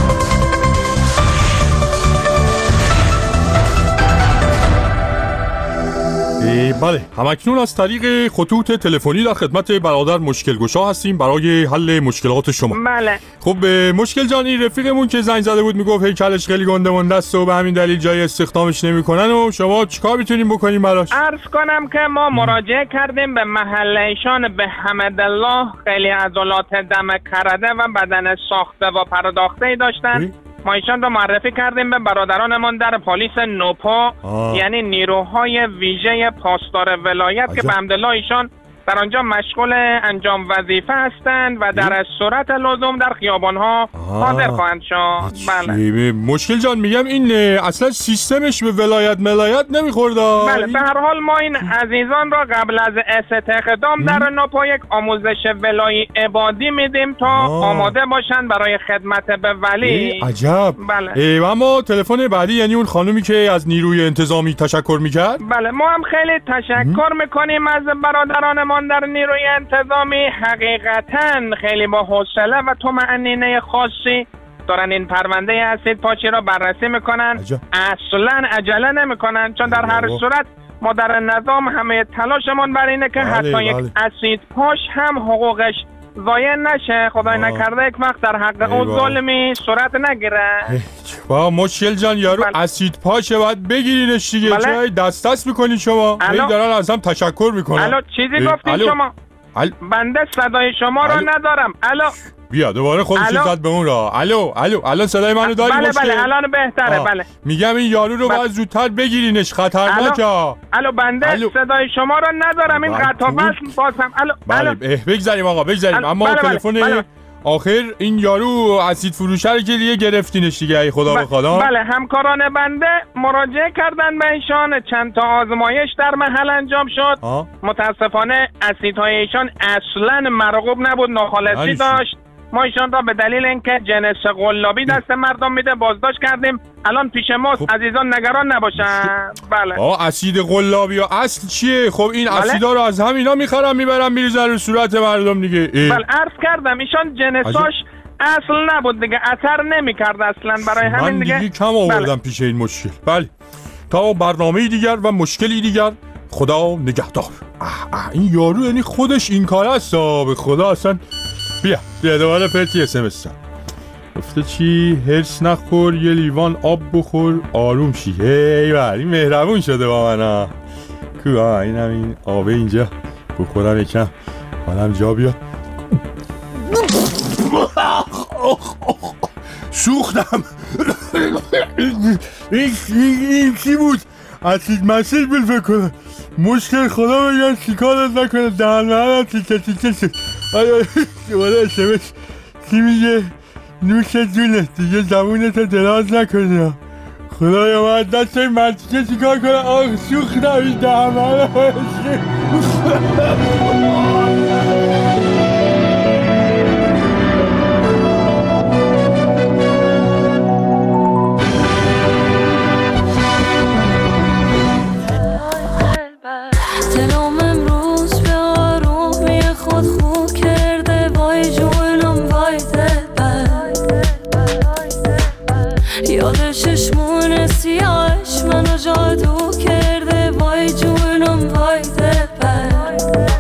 S13: بله همکنون از طریق خطوط تلفنی در خدمت برادر مشکل گشا هستیم برای حل مشکلات شما.
S5: بله
S13: خب مشکل جانی رفیقمون که زنگ زده بود میگفت هیکلش خیلی گنده مونده است و به همین دلیل جای استخدامش نمیکنن و شما چیکار میتونیم بکنیم براش؟
S5: عرض کنم که ما مراجعه کردیم به محل ایشان به حمدالله، خیلی عضلات دم کرده و بدن ساخته و پرداخته داشتن. ما ایشان را معرفی کردیم به برادرانمان در پلیس نوپا، یعنی نیروهای ویژه پاسدار ولایت که به حمدالله ایشان در آنجا مشغول انجام وظیفه هستند و در صورت لزوم در خیابانها حاضر خواهند شد.
S13: بله مشکل جان میگم این اصلا سیستمش به ولایت ملایت نمیخورده.
S5: بله به هر حال ما این عزیزان را قبل از استخدام در نوپا یک آموزش ولایی عبادی میدیم تا آه. آماده باشند برای خدمت به ولی.
S13: عجب.
S5: بله
S13: و اما تلفن بعدی یعنی اون خانومی که از نیروی انتظامی تشکر میکرد.
S5: بله ما هم خیلی تشکر میکنیم از برادرانمان در نیروی انتظامی، حقیقتاً خیلی با حوصله و طمأنینه خاصی دارن این پرونده اسید پاشی را بررسی میکنن. عجب. اصلاً عجله نمیکنن چون در هر صورت ما در نظام همه تلاشمون بر اینه که بله، حتی بله. یک اسید پاش هم حقوقش ضایع نشه، خدای آه. نکرده یک وقت در حق اون ظلمی صورت نگیره.
S13: با مشکل جان یارو بله. اسید پاشه باید بگیرینش دیگه. بله. چه دست دست میکنی شما؟ این دارن از هم تشکر میکنن.
S5: الو چیزی گفتین شما؟
S13: ال...
S5: بنده صدای شما رو ندارم. الو
S13: بیا دوباره خودش زد به اون راه. الو الو الان صدای منو داری؟
S15: بله
S13: مشکل؟
S15: بله الان بهتره. آه. بله
S13: میگم این یارو رو باید زودتر بگیرینش، خطرناکه.
S15: الو الو بنده الو. صدای شما رو ندارم، این قطع و وصل بازم. الو
S13: بله بگذاریم آقا بگذاریم. اما بله تلفن بله بله. آخر این یارو اسید فروشه رو که دیگه گرفتینش دیگه، ای خدا بخواد.
S15: بله همکاران بنده مراجعه کردن به ایشان، چند تا آزمایش در محل انجام شد. آه. متاسفانه اسیدهای ایشان اصلا مرغوب نبود، ناخالصی داشت. ما ایشان را به دلیل اینکه جنس قلابی دست مردم میده بازداشت کردیم. الان پیش ماست. خب. عزیزان نگران نباشن. بله
S13: آه اسید قلابی یا اصل چیه؟ خب این بله. اسیدا رو از همینا میخرن میبرن میریزن رو صورت مردم دیگه.
S15: بله عرض کردم ایشان جنساش اصل نبود دیگه، اثر نمیکرد اصلا، برای همین دیگه
S13: من دیگه کم آوردم بله. پیش این مشکل. بله تا برنامه دیگر و مشکلی دیگر، خدا نگهدار. اه اه این یارو یعنی خودش این کار است به خدا. اصلا بیا بیا دوباره پرتی اس ام اس گفته چی؟ هرس نخور یه لیوان آب بخور آروم شی. هی بر این مهربون شده با من ها. کو ها این هم این آبه اینجا بخورم یکم حالم جا بیاد. سوختم. این چی بود؟ اسید مسید بود فکر کنم. مشکل خدا بگن چیکارت نکنه دهن مهنم تیکه تیکه شد. آیا دوباره اسمش چی میگه؟ نوش جونه دیگه زبونتو دراز نکنه. خدایا من دست این مرتیکه چیکار کنه؟ آخ سوختم این دهن مهنم.
S9: دلم امروز به آرومی خود خود کرده، وای جونم وای دلبر. یاد چشمون سیاهش منو جادو کرده، وای جونم وای دلبر.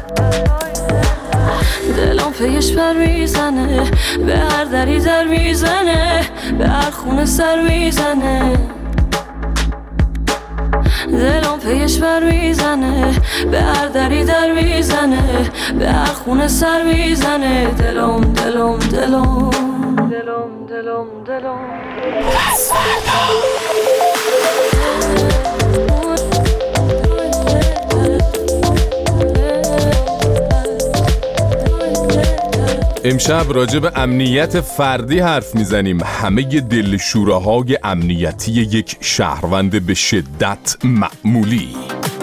S9: دلم پیش پر میزنه، به هر دری در میزنه، به هر خونه سر میزنه. دلم پیش بر میزنه، به هر دری در میزنه، به هر خونه سر میزنه. دلم دلم دلم دلم دلم دلم
S3: امشب راجع به امنیت فردی حرف میزنیم. همه دلشوره‌های امنیتی یک شهروند به شدت معمولی.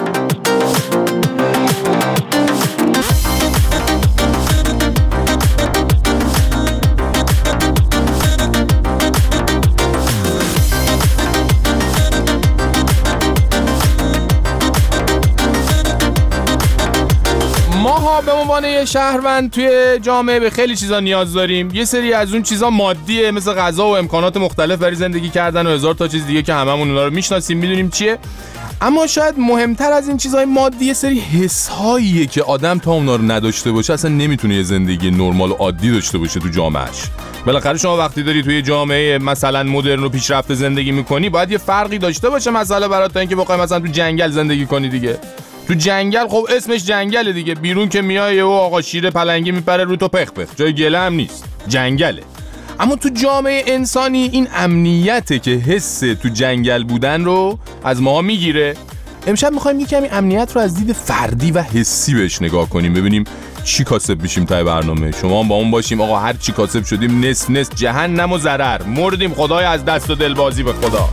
S3: به عنوان یه شهروند توی جامعه به خیلی چیزا نیاز داریم. یه سری از اون چیزا مادیه، مثل غذا و امکانات مختلف برای زندگی کردن و هزار تا چیز دیگه که هممون اونا رو میشناسیم میدونیم چیه. اما شاید مهمتر از این چیزهای مادی یه سری حس‌هاییه که آدم تا اونا رو نداشته باشه اصلا نمیتونه یه زندگی نرمال و عادی داشته باشه تو جامعهش. بالاخره شما وقتی داری توی جامعه مثلا مدرن و پیشرفته زندگی میکنی باید یه فرقی داشته باشه مثلا برات تا اینکه بخوای مثلا تو جنگل زندگی کنی دیگه. تو جنگل خب اسمش جنگله دیگه، بیرون که میای و آقا شیر پلنگی میپره رو تو پخ پخ، جای گله هم نیست، جنگله. اما تو جامعه انسانی این امنیته که حس تو جنگل بودن رو از ما میگیره. امشب میخوایم یه کمی امنیت رو از دید فردی و حسی بهش نگاه کنیم، ببینیم چی کاسب میشیم تا برنامه. شما هم با اون باشیم آقا، هر چی کاسب شدیم نصف نصف جهنم و ضرر، مردیم خدای از دست و دلبازی به خدا.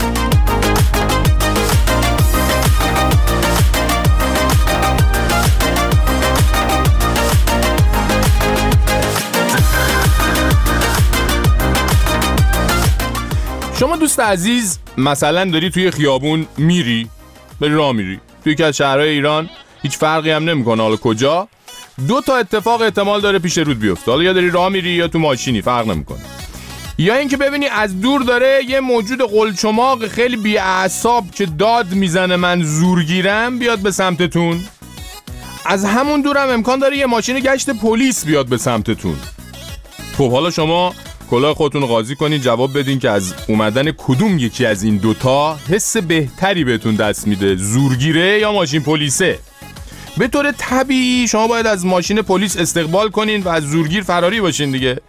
S3: شما دوست عزیز مثلا داری توی خیابون میری، بری راه میری توی یکی از شهرهای ایران، هیچ فرقی هم نمیکنه حالا کجا، دو تا اتفاق احتمال داره پیش رود بیفته. حالا یا داری راه میری یا تو ماشینی، فرق نمیکنه. یا اینکه ببینی از دور داره یه موجود قلچماق خیلی بی‌اعصاب که داد میزنه من زورگیرم بیاد به سمتتون. از همون دورم امکان داره یه ماشین گشت پلیس بیاد به سمتتون. خب حالا شما کلاه خودتون رو قاضی کنین جواب بدین که از اومدن کدوم یکی از این دوتا حس بهتری بهتون دست میده، زورگیره یا ماشین پلیسه. به طور طبیعی شما باید از ماشین پلیس استقبال کنین و از زورگیر فراری باشین دیگه.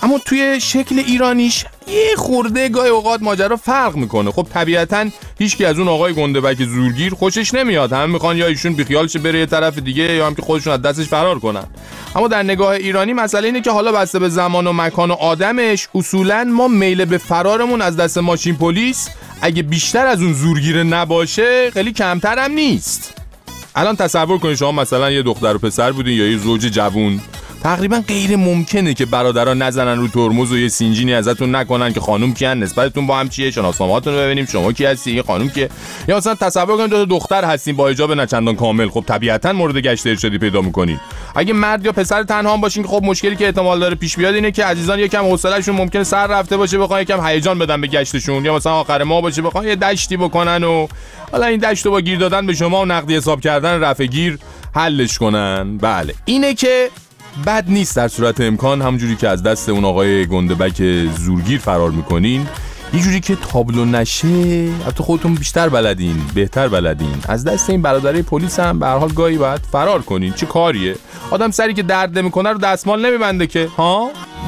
S3: اما توی شکل ایرانیش یه خورده گاهی اوقات ماجرا فرق میکنه. خب طبیعتاً هیچکی از اون آقای گنده‌بک زورگیر خوشش نمیاد. همه میخوان یا ایشون بیخیال شه بره یه طرف دیگه یا هم که خودشون از دستش فرار کنن. اما در نگاه ایرانی مسئله اینه که حالا بسته به زمان و مکان و آدمش اصولاً ما میل به فرارمون از دست ماشین پلیس اگه بیشتر از اون زورگیره نباشه خیلی کمتر هم نیست. الان تصور کنید شما مثلا یه دختر و پسر بودین یا یه زوج جوون، تقریبا غیر ممکنه که برادرها نزنن رو ترمز و یه سینجینی ازتون نکنن که خانم کیان، نسبتتون با هم چیه، شناسنامه‌هاتون رو ببینیم شما کی هستی، این خانم کیه. یا مثلا تصور کنید دو تا دختر هستین با حجاب نچندان کامل، خب طبیعتا مورد گشت ارشادی پیدا می‌کنین. اگه مرد یا پسر تنها هم باشین که خب مشکلی که احتمال داره پیش بیاد اینه که عزیزان یکم حوصله‌شون ممکنه سر رفته باشه، بخوان یکم هیجان بدن به گشتشون، یا مثلا آخر ماه باشه بخوان یه دشتی بکنن و حالا این دشتو با گیر دادن به شما و نقدی حساب کردن رفع گیر حلش کنن. بله اینه که بد نیست در صورت امکان همونجوری که از دست اون آقای گنده‌بک زورگیر فرار میکنین یه جوری که تابلو نشه، حتی خودتون بیشتر بلدین بهتر بلدین، از دست این برادرای پلیس هم به هر حال گاهی باید فرار کنین. چه کاریه؟ آدم سری که درد نمیکنه رو دستمال نمیبنده که ها.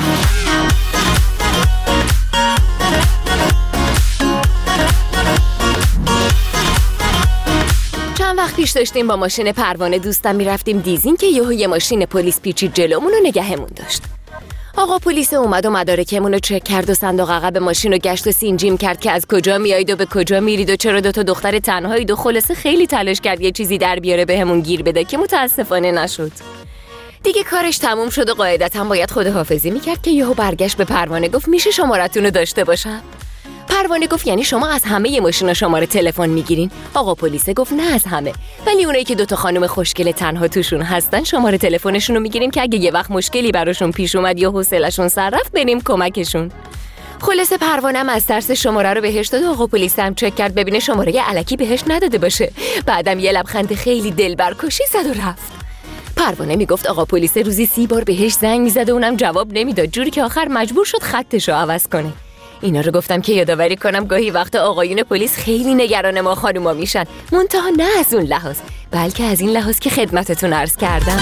S8: چند وقت پیش داشتیم با ماشین پروانه دوستم میرفتیم دیزین که یهو یه ماشین پلیس پیچید جلومون و نگهمون داشت. آقا پلیس اومد و مدارکمون رو چک کرد و صندوق عقب ماشین رو گشت و سینجیم کرد که از کجا میایید و به کجا میرید و چرا دو تا دختر تنهایید و خلاصه خیلی تلاش کرد یه چیزی در بیاره بهمون گیر بده که متاسفانه نشد. دیگه کارش تموم شد و قاعدتاً باید خداحافظی میکرد که یهو برگشت به پروانه گفت میشه شمارتون رو داشته باشم؟ پروانه گفت یعنی شما از همه ی ماشینا شماره تلفن میگیرین؟ آقا پلیس گفت نه از همه، ولی اونایی که دوتا خانم خوشگل تنها توشون هستن شماره تلفنشون رو میگیریم که اگه یه وقت مشکلی براشون پیش اومد یا حوصله‌شون سر رفت بریم کمکشون. خلاصه پروانه‌ام از ترس شماره رو بهش داد و آقا پلیس هم چک کرد ببینه شماره الکی بهش نداده باشه. بعدم یه لبخند خیلی دلبرکشی زد و رفت. پروانه میگفت آقا پلیس روزی سی بار بهش زنگ میزد و اونم جواب نمیداد، جوری که آخر مجبور شد خطش رو عوض کنه. اینا رو گفتم که یادآوری کنم گاهی وقتا آقایون پلیس خیلی نگران ما خانوما میشن، منتها نه از اون لحاظ بلکه از این لحاظ که خدمتتون عرض کردم.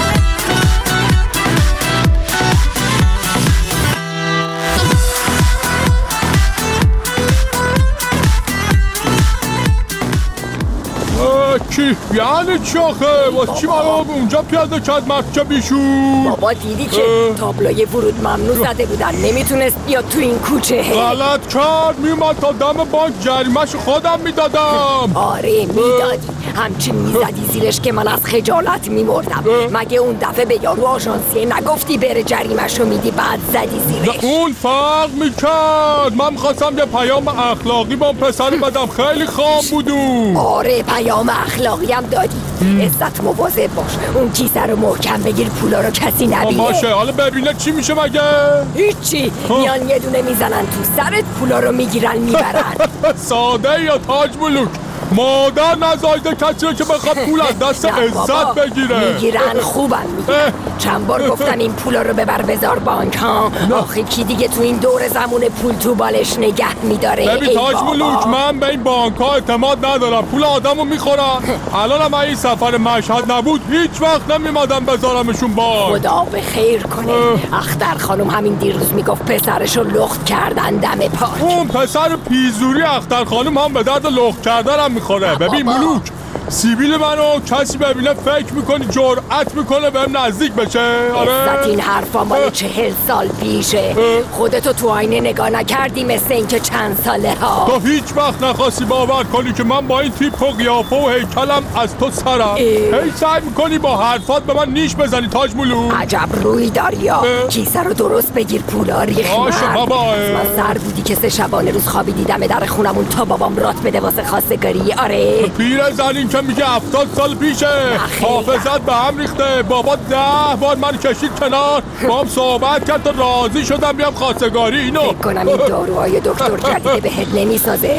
S13: کی؟ یعنی چاخه؟ واسه چی منو اونجا پیاده کرد مکتبیشون؟
S8: بابا دیدی که تابلوی ورود ممنوع زده بودن، نمیتونست بیاد تو این کوچه.
S13: غلط کرد، میومد تا دم بانک جریمش خودم میدادم.
S8: آره میدادی، همچین میزدی زیرش که من از خجالت میمردم. مگه اون دفعه به یارو آژانسیه نگفتی بره جریمشو میدی بعد زدی زیرش؟
S13: اون فرق میکرد، من میخواستم یه پیام اخلاقی با پسر بدم، خیلی خام بودون.
S8: آره پیام اخلاقی هم دادی. عزت مواظب باش، اون کیسه رو محکم بگیر پولا رو کسی نبینه.
S13: باشه حالا ببینه چی میشه مگه؟
S8: هیچی، میان یه دونه میزنن تو سرت پولا رو میگیرن میبرن.
S13: ساده یا تاج ملوک مادر نزایده کسی رو که بخواد پول از دست عزت بگیره.
S8: میگیرن خوبن میگیرن. چند بار گفتم این پولا رو ببر بذار بانک ها. آخه کی دیگه تو این دور زمون پول تو بالش نگه میداره؟
S13: ببین تاج ملوک من به این بانک ها اعتماد ندارم، پول آدمو میخورم. الان هم این سفر مشهد نبود هیچ وقت نمیمدم بذارمشون بانک.
S8: خدا به خیر کنه. اختر خانم همین دیروز میگفت پسرشو لخت کردن دم پارک.
S13: اون پسر پیزوری اختر خانم هم به درد لخت کردن میخوره. ببین ملوک سیبیل منو کسی ببینه فکر میکنی جرأت میکنه بهم نزدیک بشه؟
S8: آره عزت این حرفا مال چهل سال پیشه. خودتو تو آینه نگاه نکردی مثل این که چند ساله ها؟
S13: تو هیچ وقت نخواستی باور کنی که من با این تیپ و قیافه و هیکلم از تو سرم. هی سعی میکنی با حرفات به من نیش بزنی تاج ملوک.
S8: عجب روی داری یا کیسه رو درست بگیر پولا ریخ مرد. من سر بودی که سه شبانه روز خوابیدی دم در خونمون تا بابام رات بده واسه خواستگاری. آره
S13: پیر زنین که میگه هفتاد سال پیشه حافظت به هم ریخته. بابا ده بار من کشید کنار با هم صحبت کرد تا راضی شدم بیام خواستگاری. اینو
S8: فکر کنم این داروهای دکتر جدیده بهت نمیسازه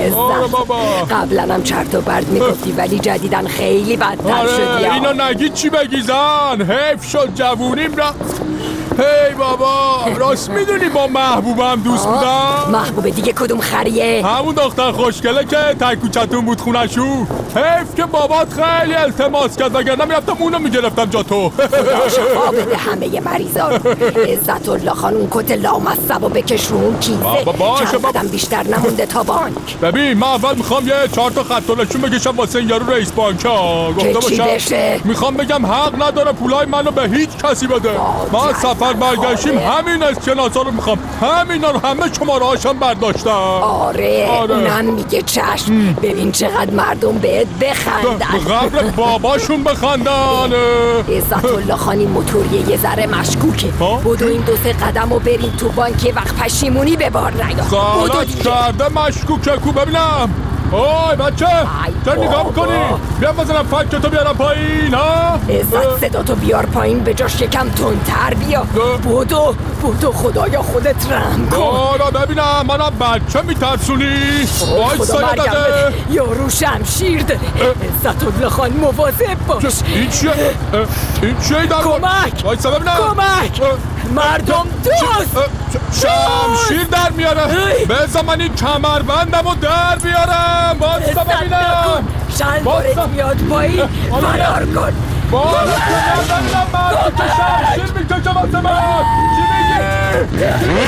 S8: عزت. قبلا هم چرت و پرت میگفتی ولی جدیدن خیلی بدتر شدی.
S13: اینو نگی چی بگی زن، حیف شد جوونیم رفت. هی بابا، راست میدونی با محبوبم دوست بودم؟
S8: محبوب دیگه کدوم خریه؟
S13: همون دختر خوشگله که تایکوچتون بود خونشو. حیف که بابات خیلی التماس کرد، وگرنه میرفتم اونو میگرفتم جا تو.
S8: خدا شفا بده همه مریضا. عزت الله خانون کت لامصب بکش رو اون کیسه.
S13: بابا باشه بابا،
S8: بیشتر نمونده تا بانک.
S13: ببین من اول میخوام یه چهار تا خط و نشون بکشم واسه این یارو رئیس بانک ها.
S8: گفته باشم
S13: میخوام بگم حق نداره پولای منو به هیچ کسی بده. ما سفر برگشتیم همین اسکناسا رو میخوام، همینا رو همه شماره هاشم برداشتم.
S8: آره, آره. اونم میگه چشم. م. ببین چقدر مردم بهت بخندن،
S13: قبر باباشون بخندن.
S8: عزت الله خانی موتوریه یه ذره مشکوکه. بدو این دو سه قدم و بریم تو بانک، وقت پشیمونی به بار نیار.
S13: غلط کرده مشکوکه کو. ببینم اوی بچه چرا نگاه میکنی؟ بیام بزنم فکتو بیارم پایین ها؟
S8: عزت صداتو بیار پایین، به جاش یکم تندتر بیا. بودو بودو خدایا خودت رحم کن.
S13: آره ببینم منم بچه میترسونی. وای سایده
S8: یارو شمشیر ده. عزت الله خان مواظب باش.
S13: این چیه؟ این چیه در
S8: کمک
S13: وای سا ببینم
S8: کمک مردم دوست
S13: شمشیر در میاره. بذار من این کمربندمو در بیارم. باستا ببینم
S8: شلوارت میاد پایین، فرار کن.
S13: باستا ببینم مردم که شمشیر میکشه واسه من. چی میگی؟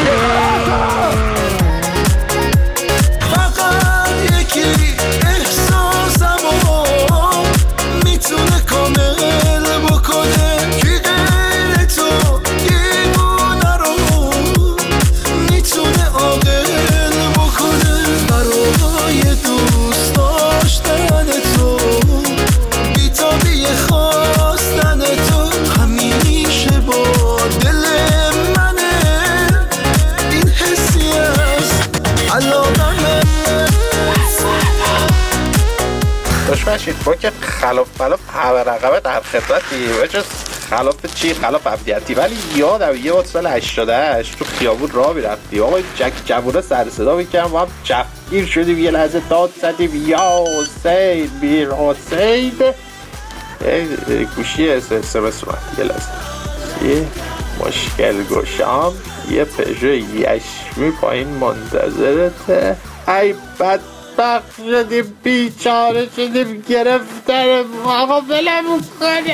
S4: فقط یکی احساسمو میتونه کامل بکنه، کی غیر تو دیوونه رو میتونه عاقل بکنه. برای دوست داشتن تو بی‌تابی خواستن تو همیشه با دل منه. این حسی است علاقمه.
S17: دشمنشید با که خلاف خلاف همه رقمه در خدمتی بجز خلاف چی؟ خلاف ابدیتی. ولی یادم یه وقت سال هشتاد و هشت تو خیابون راه میرفتیم، آقای جک جوونه سر صدا میکنم و هم جفگیر شدیم، یه لحظه داد زدیم یا حسین میر حسین. گوشی اس اس ام اس اومد، یه لحظه یه مشکل گشام، یه پژو یشمی پایین منتظرته. ای بد بخ شدیم، بیچاره شدیم، گرفتر آقا بلمون کنی.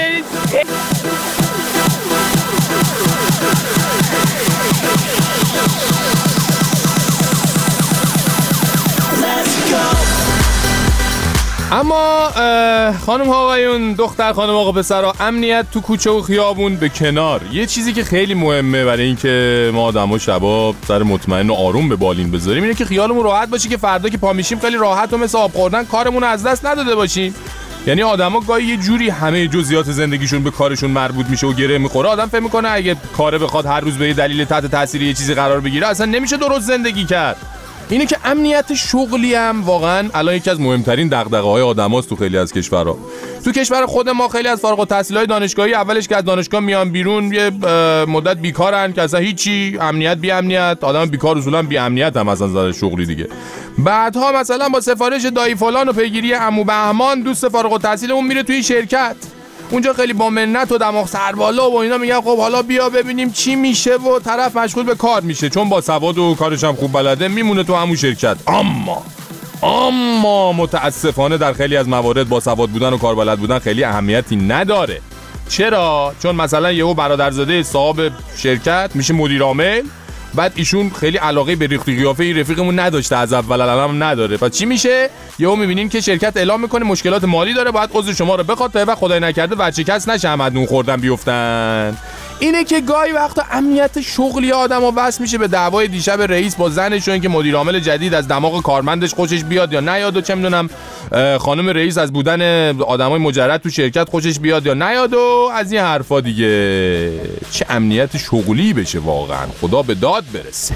S3: اما خانم ها آقایون، دختر خانم آقا پسرها، امنیت تو کوچه و خیابون به کنار، یه چیزی که خیلی مهمه برای اینکه ما آدم و شباب سر مطمئن و آروم به بالین بذاریم اینه که خیالمون راحت باشه که فردا که پا میشیم خیلی راحت و مثل آب خوردن کارمون از دست نداده باشیم. یعنی آدما گاهی یه جوری همه جزئیات زندگیشون به کارشون مربوط میشه و گره میخوره. آدم فکر میکنه اگه کاره بخواد هر روز به یه دلیل تحت تاثیر یه چیزی قرار بگیره اصلا نمیشه درست زندگی کرد. اینه که امنیت شغلی هم واقعا الان یکی از مهمترین دغدغه‌های آدماست تو خیلی از کشورها. تو کشور خود ما خیلی از فارغ التحصیلای دانشگاهی اولش که از دانشگاه میان بیرون یه مدت بیکارن که اصلا هیچی، امنیت بی امنیت، آدم بیکار اصولا بی امنیت هم از نظر شغلی دیگه. بعدها مثلا با سفارش دایی فلان و پیگیری عمو بهمان دوست فارغ التحصیلمون میره توی شرکت، اونجا خیلی با منت و دماغ سربالا و اینا میگن خب حالا بیا ببینیم چی میشه و طرف مشغول به کار میشه، چون با سواد و کارش هم خوب بلده میمونه تو همون شرکت. اما اما متاسفانه در خیلی از موارد با سواد بودن و کار بلد بودن خیلی اهمیتی نداره. چرا؟ چون مثلا یهو برادرزاده صاحب شرکت میشه مدیر عامل، بعد ایشون خیلی علاقه به ریخت قیافه این رفیقمون نداشته از اول، الانم نداره. پس چی میشه؟ یهو میبینین که شرکت اعلام میکنه مشکلات مالی داره، باید عضو شما رو بخواد تا وقت خدای نکرده ورشکست نشه، همدون خوردن بیفتن. اینه که گاهی وقتا امنیت شغلی آدمو وصل میشه به دعوای دیشب رئیس با زنشون که مدیر عامل جدید از دماغ کارمندش خوشش بیاد یا نیاد و چه میدونم خانم رئیس از بودن آدمای مجرد تو شرکت خوشش بیاد یا نیاد و از این حرفا دیگه. چه امنیت شغلی بشه واقعا، خدا به داد برسه.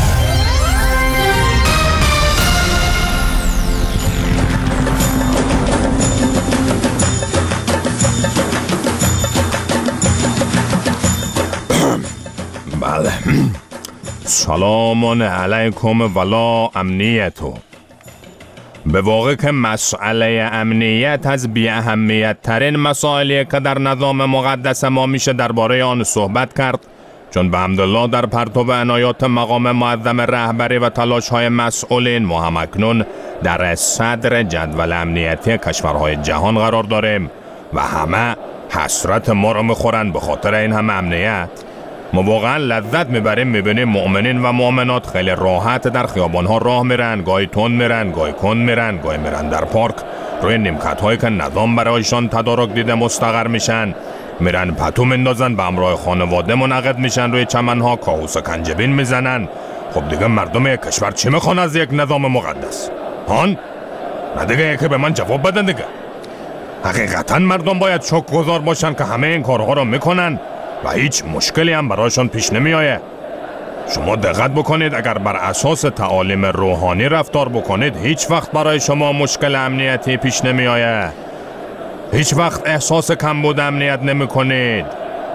S3: بله سلام علیکم ولا امنیتو. به واقع که مسئله امنیت از بی اهمیت ترین مسائلی که در نظام مقدس ما میشه درباره آن صحبت کرد
S13: چون به حمدالله در پرتو عنایات مقام معظم رهبری و تلاش‌های مسئولین ما هم اکنون در صدر جدول امنیتی کشورهای جهان قرار داریم و همه حسرت ما رو میخورن به خاطر این همه امنیت. ما واقعا لذت میبریم میبینیم مؤمنین و مؤمنات خیلی راحت در خیابانها راه میرن، گاهی تند میرن، گاهی کند میرن، گاهی میرن در پارک روی نیمکت هایی که نظام برایشان تدارک دیده مستقر میشن، میرن پتو میندازن، به همراه خانواده منعقد میشن روی چمنها، کاهوس و کنجبین میزنن. خب دیگه مردم یک کشور چی میخوان از یک نظام مقدس؟ هان؟ نه دیگه یکی به من جواب بدن دیگه. حقیقتا مردم باید شکرگزار باشن که همه این کارها رو میکنن و هیچ مشکلی هم برایشان پیش نمیآید. شما دقت بکنید، اگر بر اساس تعالیم روحانی رفتار بکنید هیچ وقت برای شما مشکل امنیتی پیش نمیآید. هیچ وقت احساس کمبود امنیت نمی کنید.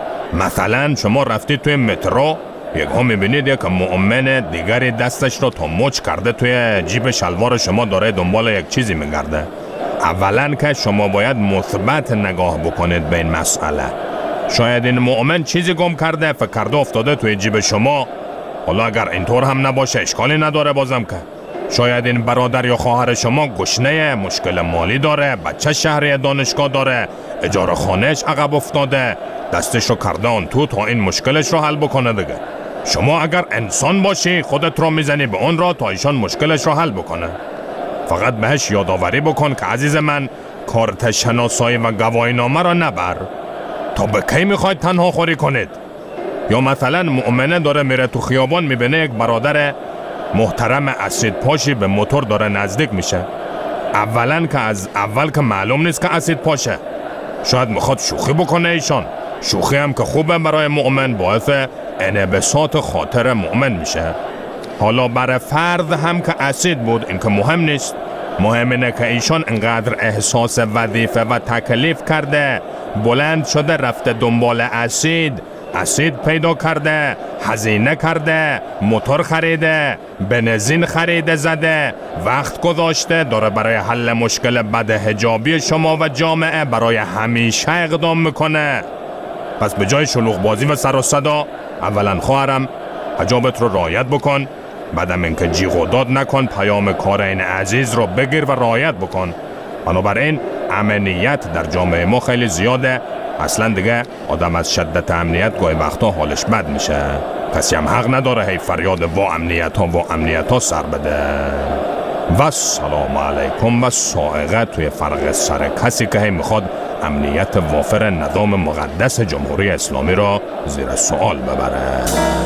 S13: مثلا شما رفتید توی مترو، یک ها میبینید یک مؤمن دیگری دستش رو تا مچ کرده توی جیب شلوار شما داره دنبال یک چیزی میگرده. اولا که شما باید مثبت نگاه بکنید به این مسئله. شاید این مؤمن چیزی گم کرده، فکر کرده افتاده توی جیب شما. حالا اگر اینطور هم نباشه اشکالی نداره بازم که. شاید این برادر یا خواهر شما گشنه، مشکل مالی داره، بچه شهری دانشگاه داره، اجاره خانهش عقب افتاده، دستش رو کرده آن تو تا این مشکلش رو حل بکنه دیگه. شما اگر انسان باشی خودت رو میزنی به اون را تا ایشان مشکلش رو حل بکنه. فقط بهش یادآوری بکن که عزیز من کارت شناسایی و گواهینامه را نبر. تا به کی میخواید تنها خوری کنید؟ یا مثلا مؤمنه داره میره تو خیابان، میبینه یک برادر محترم اسید پاشی به موتور داره نزدیک میشه. اولا که از اول که معلوم نیست که اسید پاشه، شاید میخواد شوخی بکنه ایشان. شوخی هم که خوبه برای مؤمن، باعث انبساط خاطر مؤمن میشه. حالا برای فرد هم که اسید بود این که مهم نیست. مهم اینه که ایشان انقدر احساس وظیفه و تکلیف کرده، بلند شده رفته دنبال اسید، اسید پیدا کرده، هزینه کرده، موتور خریده، بنزین خریده زده، وقت گذاشته، داره برای حل مشکل بد حجابی شما و جامعه برای همیشه اقدام میکنه. پس به جای شلوغ بازی و سر و صدا، اولا خواهرم حجابت رو رعایت بکن، بعدم اینکه جیغ و داد نکن، پیام کار این عزیز رو بگیر و رعایت بکن. بنابراین امنیت در جامعه ما خیلی زیاده. اصلا دیگه آدم از شدت امنیت گاهی وقتا حالش بد میشه. کسی هم حق نداره هی فریاد وا امنیت ها وا امنیت ها سر بده. و سلام علیکم و صاعقه توی فرق سر کسی که هی میخواد امنیت وافر نظام مقدس جمهوری اسلامی را زیر سوال ببره.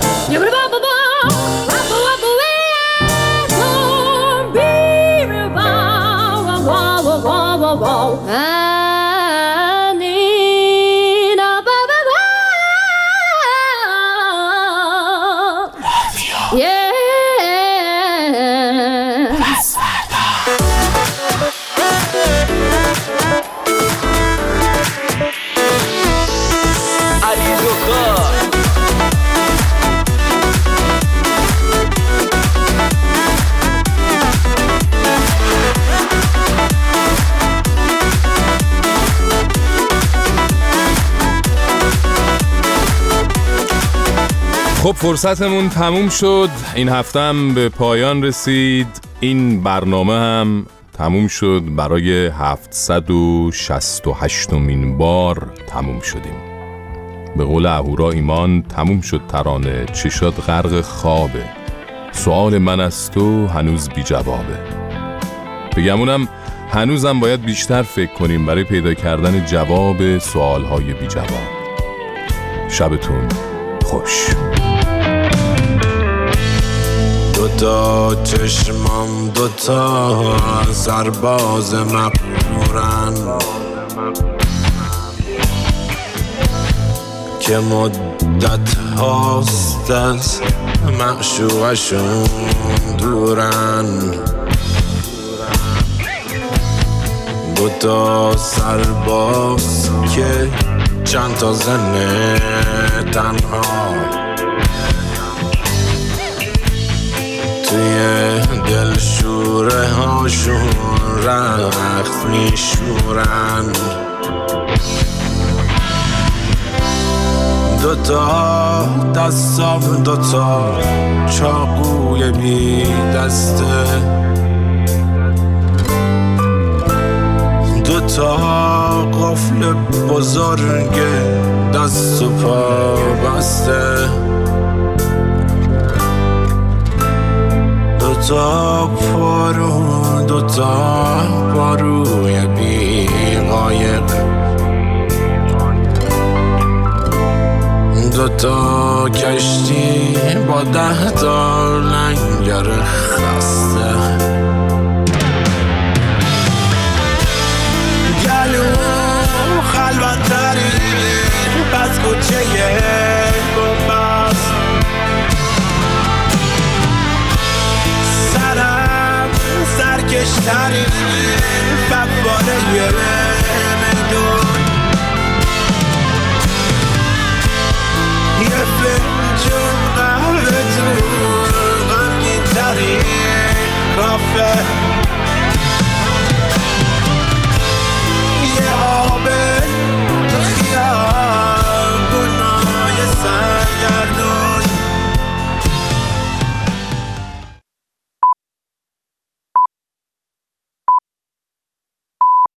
S3: خب فرصتمون تموم شد، این هفته هم به پایان رسید. این برنامه هم تموم شد، برای هفتصد و شصت و هشتمین بار تموم شدیم. به قول اهورا ایمان تموم شد ترانه، چشات غرق خوابه، سوال من از تو هنوز بی جوابه. بگمونم هنوزم باید بیشتر فکر کنیم برای پیدا کردن جواب سوالهای بی جواب. شبتون خوش.
S18: دوتا چشمام دوتا سرباز مقرورن که مدت هاست از معشوقشون دورن. دوتا سرباز که چند تا زن تنها توی دل شوره هاشون رخت میشورن. دوتا دستام دوتا چاقوی بی دسته، دوتا قفل بزرگ دست و پا بسته، دوتا پارو دوتا پاروی بی قایق، دوتا کشتی با ده تا لنگر خسته، گلوم خلوت تری بس کوچه گمبست، سرم سرکشتری